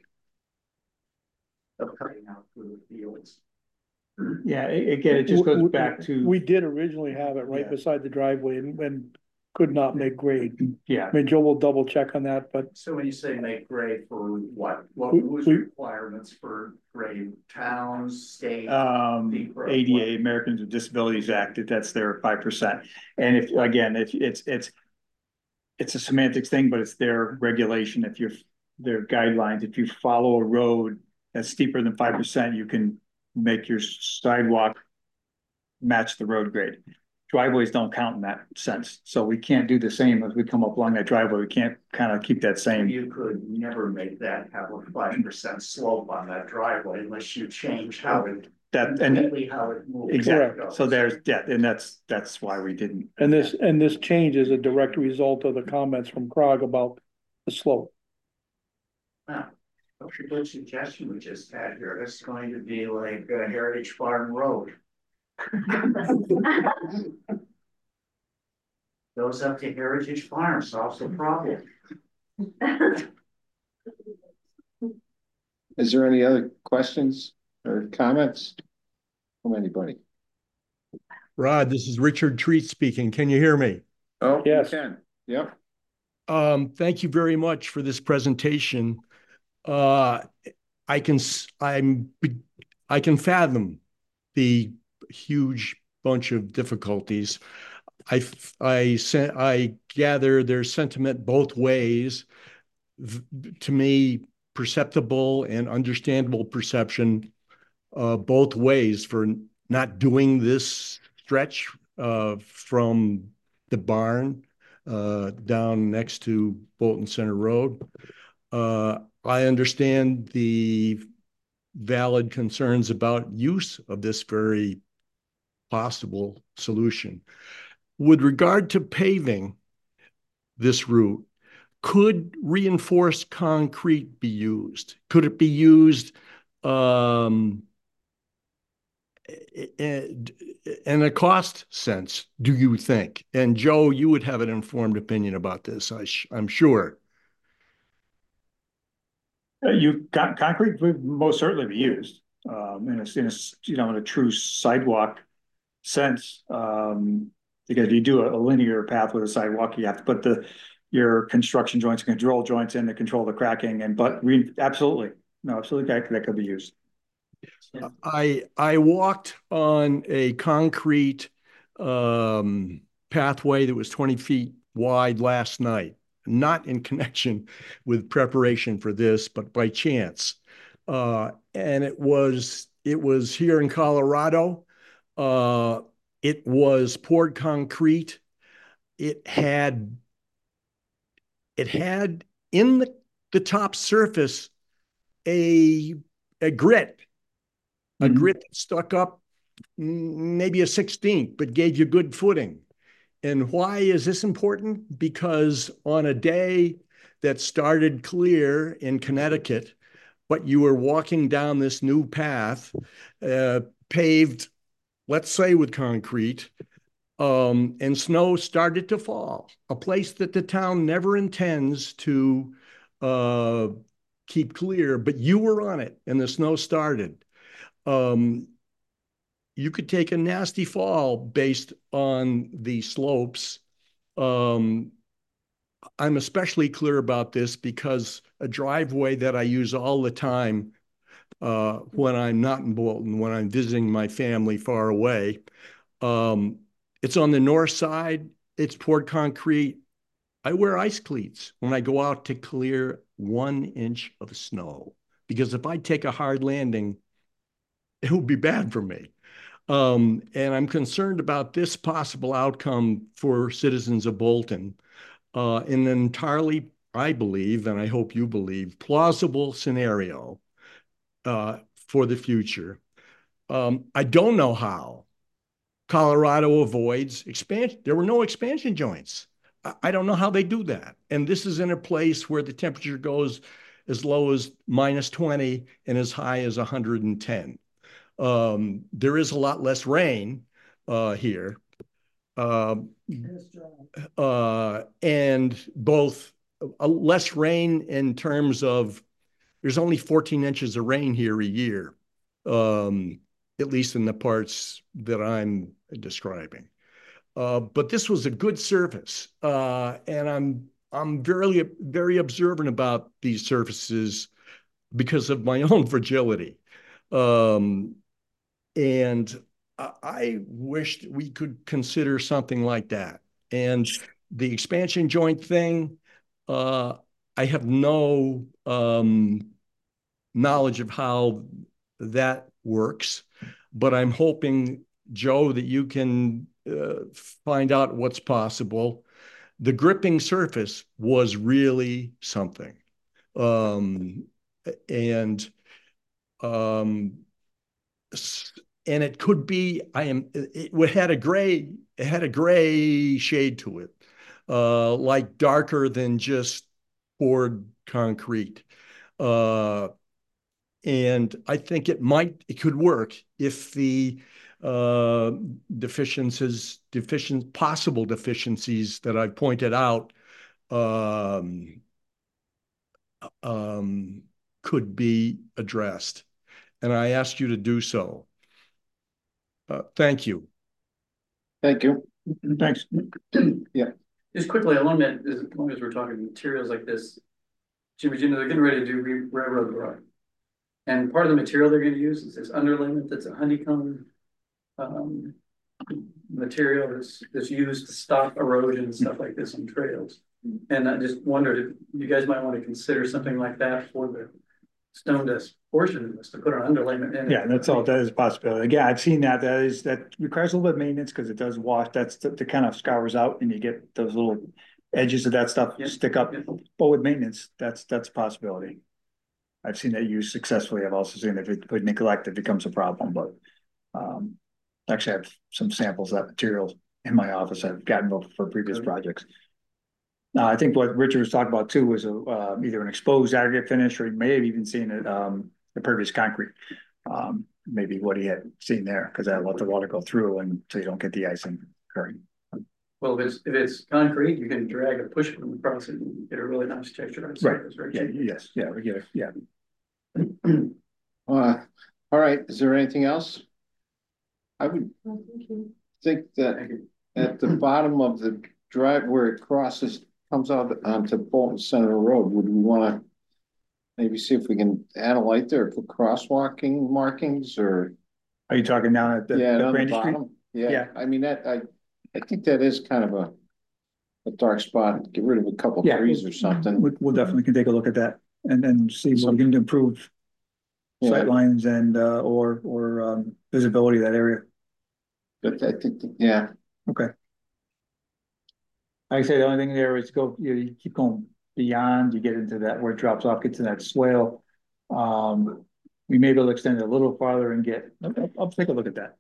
of cutting out through the fields. Yeah, again, it just goes back to. We did originally have it right beside the driveway and could not make grade. Yeah. I mean, Joe will double check on that, but. So when you say make grade for what was requirements for grade? Towns, state? ADA, Americans with Disabilities Act, that's their 5%. And it's a semantics thing, but it's their regulation. Their guidelines, if you follow a road that's steeper than 5%, you can make your sidewalk match the road grade. Driveways don't count in that sense. So we can't do the same as we come up along that driveway. We can't kind of keep that same. You could never make that have a 5% slope on that driveway unless you change how it moves. Exactly. So and that's why we didn't. And this change is a direct result of the comments from Krog about the slope. Wow. That's a good suggestion we just had here. It's going to be like Heritage Farm Road. Goes up to Heritage Farm, solves the problem. Is there any other questions or comments from anybody? Rod, this is Richard Treat speaking. Can you hear me? Oh, yes. You can. Yep. Thank you very much for this presentation. I can fathom the huge bunch of difficulties. I gather there's sentiment both ways. To me, perceptible and understandable perception both ways for not doing this stretch from the barn down next to Bolton Center Road. I understand the valid concerns about use of this very possible solution. With regard to paving this route, could reinforced concrete be used? Could it be used in a cost sense, do you think? And Joe, you would have an informed opinion about this, I'm sure. Concrete would most certainly be used in a true sidewalk sense. Because if you do a linear path with a sidewalk, you have to put your construction joints and control joints in to control the cracking. Absolutely, that could be used. I walked on a concrete pathway that was 20 feet wide last night. Not in connection with preparation for this, but by chance. And it was here in Colorado. It was poured concrete. It had in the top surface a grit. A grit that stuck up maybe a 16th, but gave you good footing. And why is this important? Because on a day that started clear in Connecticut, but you were walking down this new path, paved, let's say with concrete, and snow started to fall, a place that the town never intends to keep clear, but you were on it and the snow started. You could take a nasty fall based on the slopes. I'm especially clear about this because a driveway that I use all the time when I'm not in Bolton, when I'm visiting my family far away, it's on the north side. It's poured concrete. I wear ice cleats when I go out to clear 1 inch of snow, because if I take a hard landing, it will be bad for me. And I'm concerned about this possible outcome for citizens of Bolton in an entirely, I believe, and I hope you believe, plausible scenario for the future. I don't know how Colorado avoids expansion. There were no expansion joints. I don't know how they do that. And this is in a place where the temperature goes as low as -20 and as high as 110. There is a lot less rain here. And both less rain in terms of there's only 14 inches of rain here a year, at least in the parts that I'm describing. But this was a good surface, and I'm very observant about these surfaces because of my own fragility. And I wished we could consider something like that. And the expansion joint thing, I have no knowledge of how that works, but I'm hoping, Joe, that you can find out what's possible. The gripping surface was really something. And it could be, it had a gray shade to it, like darker than just poured concrete. And I think it could work if the possible deficiencies that I pointed out could be addressed. And I asked you to do so. Thank you. Thank you. Thanks. Yeah. Just quickly, along that, as long as we're talking materials like this, Jimmy, they're getting ready to do railroad road. And part of the material they're going to use is this underlayment that's a honeycomb material that's used to stop erosion and stuff like this on trails. And I just wondered if you guys might want to consider something like that for the stone dust portion of this, to put an underlayment in. Yeah, that is a possibility. Again, I've seen that. That requires a little bit of maintenance because it does wash. That's the kind of scours out, and you get those little edges of that stuff stick up. But with maintenance, that's a possibility. I've seen that used successfully. I've also seen if it would neglect, it becomes a problem. But actually, I have some samples of that material in my office I've gotten for previous projects. Now, I think what Richard was talking about too was either an exposed aggregate finish, or he may have even seen it the pervious concrete. Maybe what he had seen there, because I let the water go through, and so you don't get the icing occurring. Well, if it's concrete, you can drag a push from across it and get a really nice texture on surface, right? Yeah. Yes. Yeah. We get it. Yeah. All right. Is there anything else? I would think that at the bottom of the drive where it comes out onto Bolton Center Road, would we want to maybe see if we can add a light there for crosswalking markings? Or are you talking down at the Brandy Street? Yeah. I mean, I think that is kind of a dark spot. Get rid of a couple trees or something. We'll definitely can take a look at that and then see what we can improve sight lines and or visibility of that area. But I think okay. Like I say, the only thing there is you keep going beyond, you get into that where it drops off, gets to that swale. We may be able to extend it a little farther and I'll take a look at that.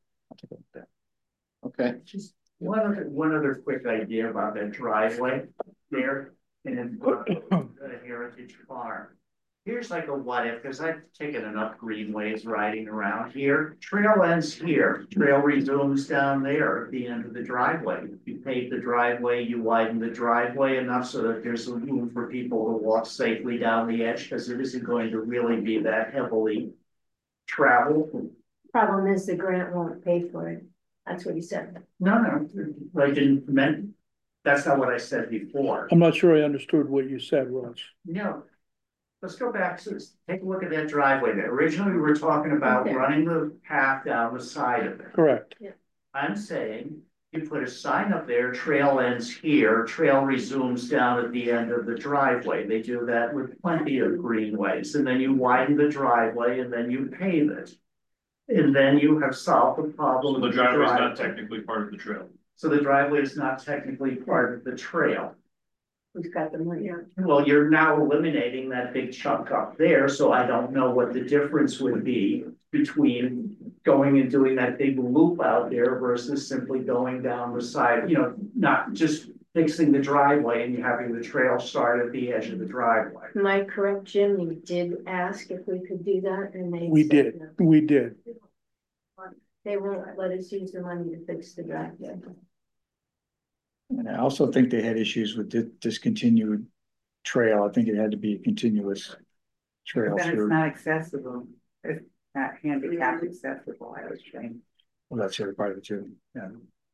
Okay. Just one other quick idea about that driveway there. in Heritage Farm. Here's like a what if, because I've taken enough greenways riding around here. Trail ends here, trail resumes down there at the end of the driveway. You pave the driveway, you widen the driveway enough so that there's some room for people to walk safely down the edge, because it isn't going to really be that heavily traveled. Problem is the grant won't pay for it. That's what he said. No, I didn't meant, that's not what I said before. I'm not sure I understood what you said, Ross. No. Let's go back to this. Take a look at that driveway there. Originally, we were talking about running the path down the side of it. Correct. I'm saying you put a sign up there, trail ends here, trail resumes down at the end of the driveway. They do that with plenty of greenways. And then you widen the driveway and then you pave it. And then you have solved the problem. So the driveway is not technically part of the trail. So the driveway is not technically part of the trail. We've got the money. Well, you're now eliminating that big chunk up there, so I don't know what the difference would be between going and doing that big loop out there versus simply going down the side, you know, not just fixing the driveway and you having the trail start at the edge of the driveway. Am I correct, Jim? We did ask if we could do that and they We said did, no. we did. They won't let us use the money to fix the driveway. And I also think they had issues with discontinued trail. I think it had to be a continuous trail But it's through. not accessible. It's not handicap accessible, I was trained. Well, that's the other part of it too. Yeah.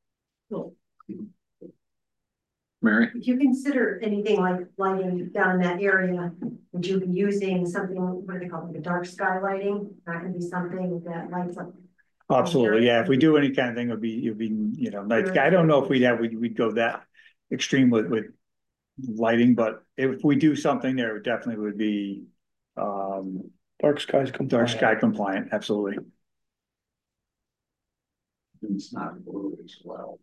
Mary? If you consider anything like lighting down in that area, would you be using something, what do they call it, the dark sky lighting? That can be something that lights up. Absolutely, yeah. If we do any kind of thing, it'd be, you know, like, I don't know if we'd go that extreme with lighting, but if we do something there, it definitely would be Dark skies compliant. dark sky compliant, absolutely. It's not blue as well.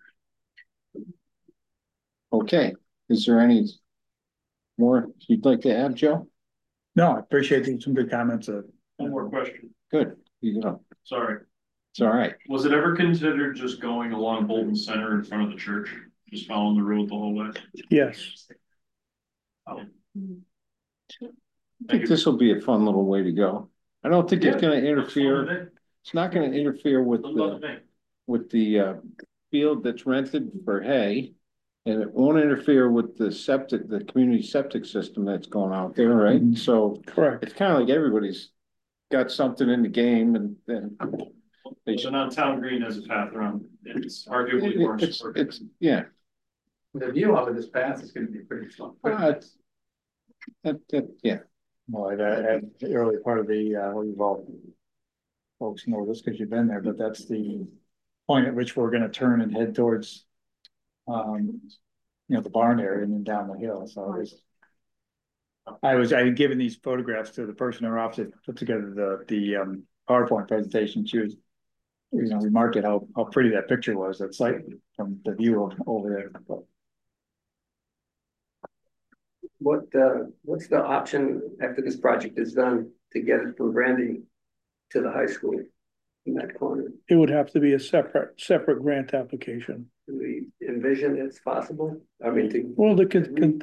Okay, is there any more you'd like to add, Joe? No, I appreciate some good comments. One more question. Good, you know, Sorry. it's all right. Was it ever considered just going along Bolton Center in front of the church? Just following the road the whole way? Yes. Oh. I think this will be a fun little way to go. I don't think it's gonna interfere. It's not gonna interfere with the field that's rented for hay. And it won't interfere with the community septic system that's going out there, right? So Correct. it's kind of like everybody's got something in the game and then they should not town green as a path around. It's arguably more. it's yeah. The view of this path is gonna be pretty fun. Yeah. Well, at the early part of the, well, you've all folks know this because you've been there, but that's the point at which we're gonna turn and head towards you know, the barn area and then down the hill. So I had given these photographs to the person in our office that put together the PowerPoint presentation. She was, you know, remarked at how pretty that picture was. It's like from the view over there. What's the option after this project is done to get it from Brandy to the high school in that corner? It would have to be a separate grant application. Do we envision it's possible? I mean, Well, the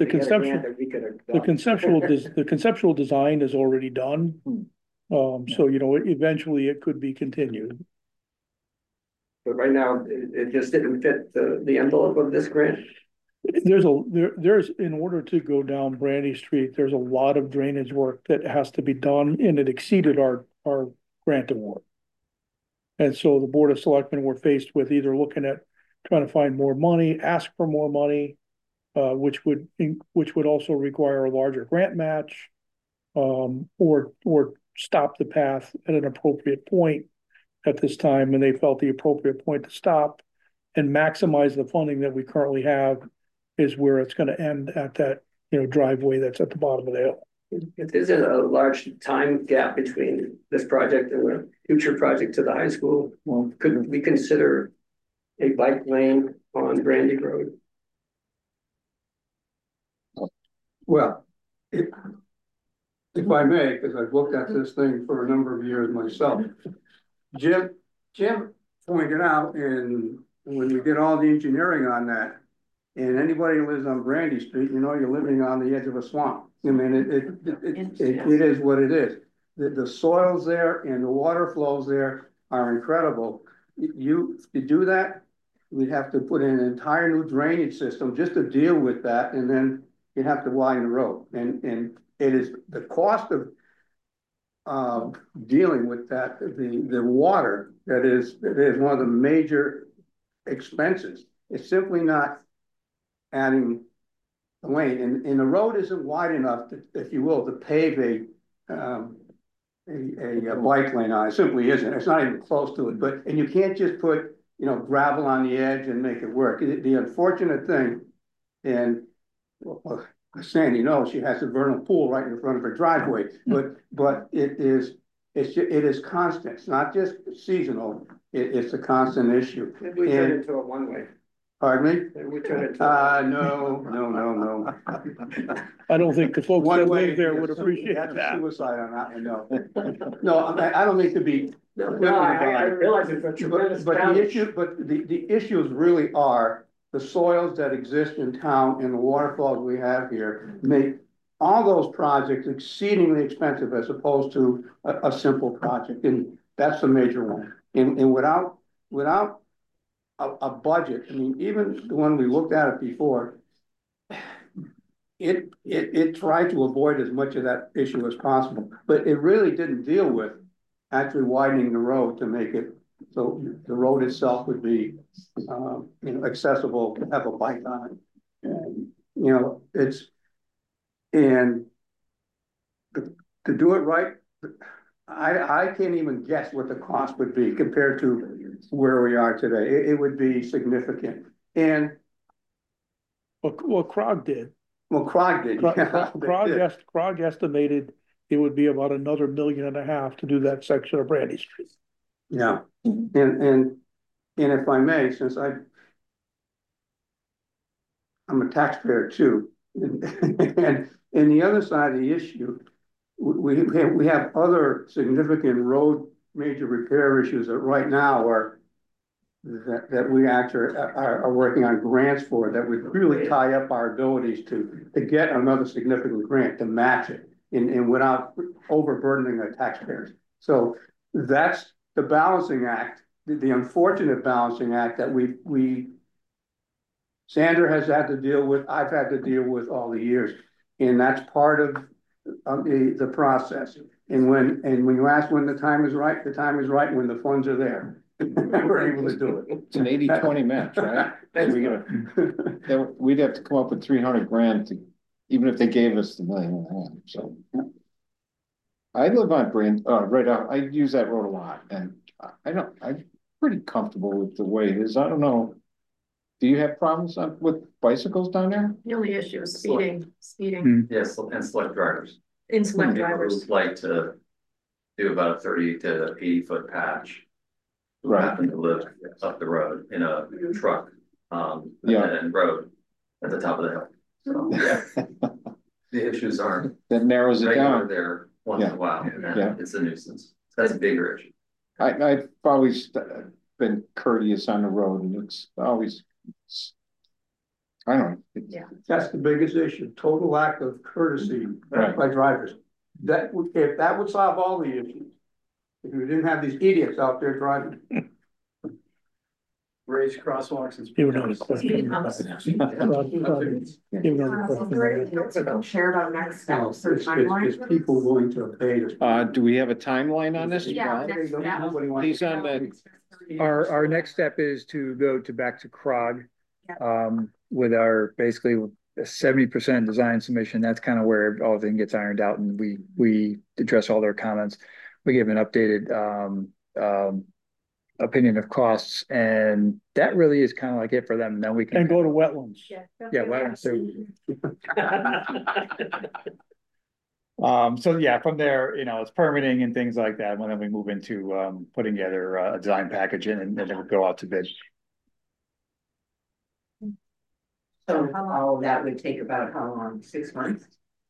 conceptual design is already done. So, you know, eventually it could be continued. But right now, it just didn't fit the envelope of this grant. There's in order to go down Brandy Street, there's a lot of drainage work that has to be done, and it exceeded our grant award. And so the Board of Selectmen were faced with either looking at trying to find more money, ask for more money, which would also require a larger grant match, or stop the path at an appropriate point at this time. And they felt the appropriate point to stop and maximize the funding that we currently have is where it's going to end at that, you know, driveway that's at the bottom of the hill. If there's a large time gap between this project and the future project to the high school, well, could we consider a bike lane on Brandy Road? Well, if I may, because I've looked at this thing for a number of years myself, Jim pointed out, and when we did all the engineering on that, And anybody who lives on Brandy Street, you know, you're living on the edge of a swamp. I mean, it is what it is. The soils there and the water flows there are incredible. To do that, we'd have to put in an entire new drainage system just to deal with that, and then you'd have to widen the road. And it is the cost of dealing with that, the water that is one of the major expenses. It's simply not adding the lane, and the road isn't wide enough to, if you will, to pave a bike lane on. It simply isn't. It's not even close to it. But and you can't just put, you know, gravel on the edge and make it work. The unfortunate thing, and well, Sandy knows she has a vernal pool right in front of her driveway, but it is constant. It's not just seasonal. It's a constant issue. Maybe we turn into a one-way. Pardon me? Maybe we turn into no. I don't think the folks that live there would That's appreciate that. Suicide on that one, no. No, I don't mean to be. I realize it's a tremendous But challenge. the issues really are the soils that exist in town and the waterfalls we have here make all those projects exceedingly expensive as opposed to a simple project. And that's the major one. And without a budget, I mean, even the one we looked at it before, it tried to avoid as much of that issue as possible, but it really didn't deal with actually widening the road to make it so the road itself would be, you know, accessible to have a bike on it. And, you know, to do it right, I can't even guess what the cost would be compared to where we are today. It would be significant. And Well, Krog did. well, Krog did. Krog estimated it would be about another $1.5 million to do that section of Brandy Street. Yeah, and if I may, since I'm a taxpayer too, and the other side of the issue, we have other significant road major repair issues that right now are that we actually are working on grants for that would really tie up our abilities to get another significant grant to match it and without overburdening the taxpayers. So that's the balancing act, the unfortunate balancing act that Sandra has had to deal with, I've had to deal with all the years. And that's part of the process. And when you ask when the time is right when the funds are there. We're able to do it. It's an 80-20 match, right? We'd have to come up with 300 grand to, even if they gave us the $1.5 million. So I live on right out. I use that road a lot, and I'm pretty comfortable with the way it is. I don't know. Do you have problems with bicycles down there? The only issue is speeding. Yes, and select drivers. In select drivers. Like to do about a 30 to 80 foot patch. Who Right. happen to live up the road in a truck, Yeah. and road at the top of the hill. So, yeah. The issues aren't That narrows it regular down. there once in a while, and Yeah. it's a nuisance. That's a bigger issue. I've always been courteous on the road, and it's always, I don't know. That's the biggest issue, total lack of courtesy Right. by drivers. If that would solve all the issues, if we didn't have these idiots out there driving. Raise crosswalks and. Give another question. Shared on next steps. Is people willing to obey this? Do we have a timeline on this? Yeah. Nobody wants He's on the, Our next step is to go back to CROG with our basically a 70% design submission. That's kind of where everything gets ironed out, and we address all their comments. We give an updated opinion of costs, and that really is kind of like it for them. And then we can go to wetlands. Yeah, wetlands too. So yeah, from there, you know, it's permitting and things like that. When then we move into putting together a design package and then we go out to bid. So all that would take about how long? 6 months?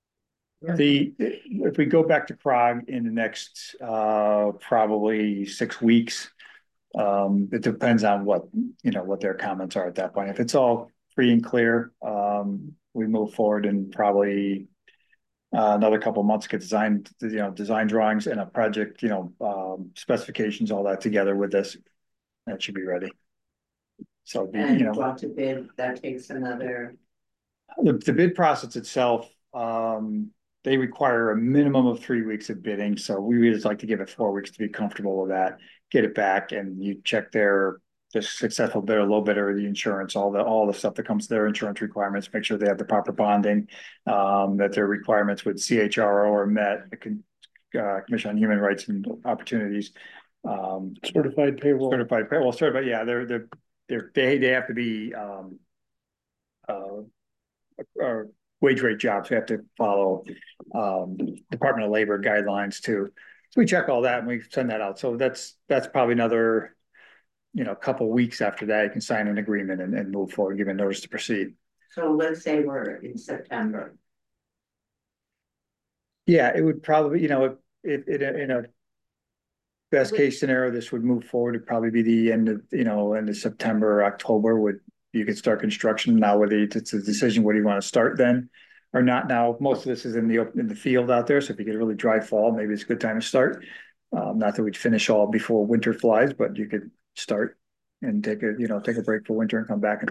If we go back to CROG in the next probably 6 weeks, it depends on what their comments are at that point. If it's all free and clear. We move forward in probably another couple of months, get design drawings and a project, specifications, all that together with this. That should be ready. So, Go to bid, that takes another. The bid process itself, they require a minimum of 3 weeks of bidding. So we would just like to give it 4 weeks to be comfortable with that, get it back, and you check the successful bidder, low bidder, the insurance, all the stuff that comes to their insurance requirements, make sure they have the proper bonding, that their requirements with CHRO are met, the Commission on Human Rights and Opportunities. Certified payroll. Yeah, they have to be wage rate jobs. We have to follow Department of Labor guidelines too. So we check all that and we send that out. So that's probably another couple of weeks after that. You can sign an agreement and move forward, give a notice to proceed. So let's say we're in September. Yeah, it would probably, in a best case scenario, this would move forward. It'd probably be the end of September or October you could start construction. Now, whether it's a decision, whether you want to start then or not. Now, most of this is in the field out there. So if you get a really dry fall, maybe it's a good time to start. Not that we'd finish all before winter flies, but you could start and take a break for winter and come back.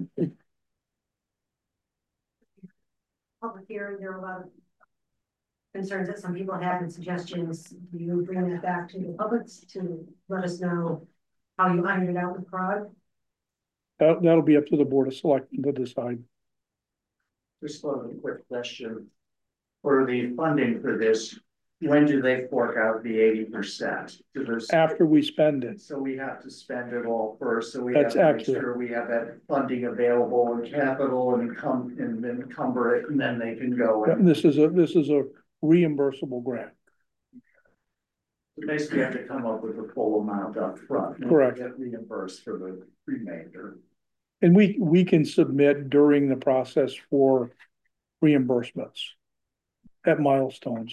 Public hearing, there are a lot of concerns that some people have and suggestions. Do you bring that back to the public to let us know how you ironed it out with CROG? That'll be up to the Board of Selectmen to decide. Just a quick question. For the funding for this, when do they fork out the 80%? After we spend it. So we have to spend it all first. So we That's have to make accurate. sure we have that funding available in capital and encumber it, and then they can go. And this is a reimbursable grant. Basically, have to come up with the full amount up front. Correct. Get reimbursed for the remainder. And we can submit during the process for reimbursements at milestones.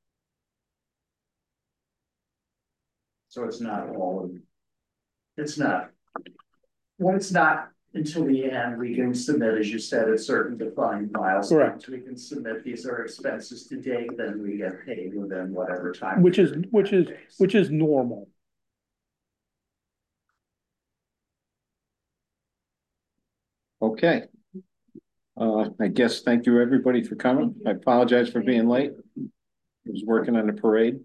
So it's not all. It's not. When it's not until the end, we can submit, as you said, a certain defined milestones. Correct. We can submit these are expenses to date, then we get paid within whatever time. Which is normal. Okay. I guess thank you everybody for coming. I apologize for being late. I was working on the parade.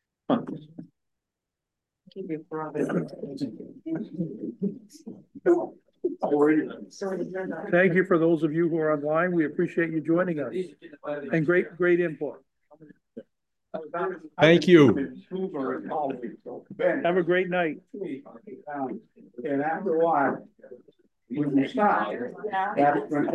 Thank you for those of you who are online. We appreciate you joining us and great input. Thank you. Have a great night. And after a while, when you stop, that's when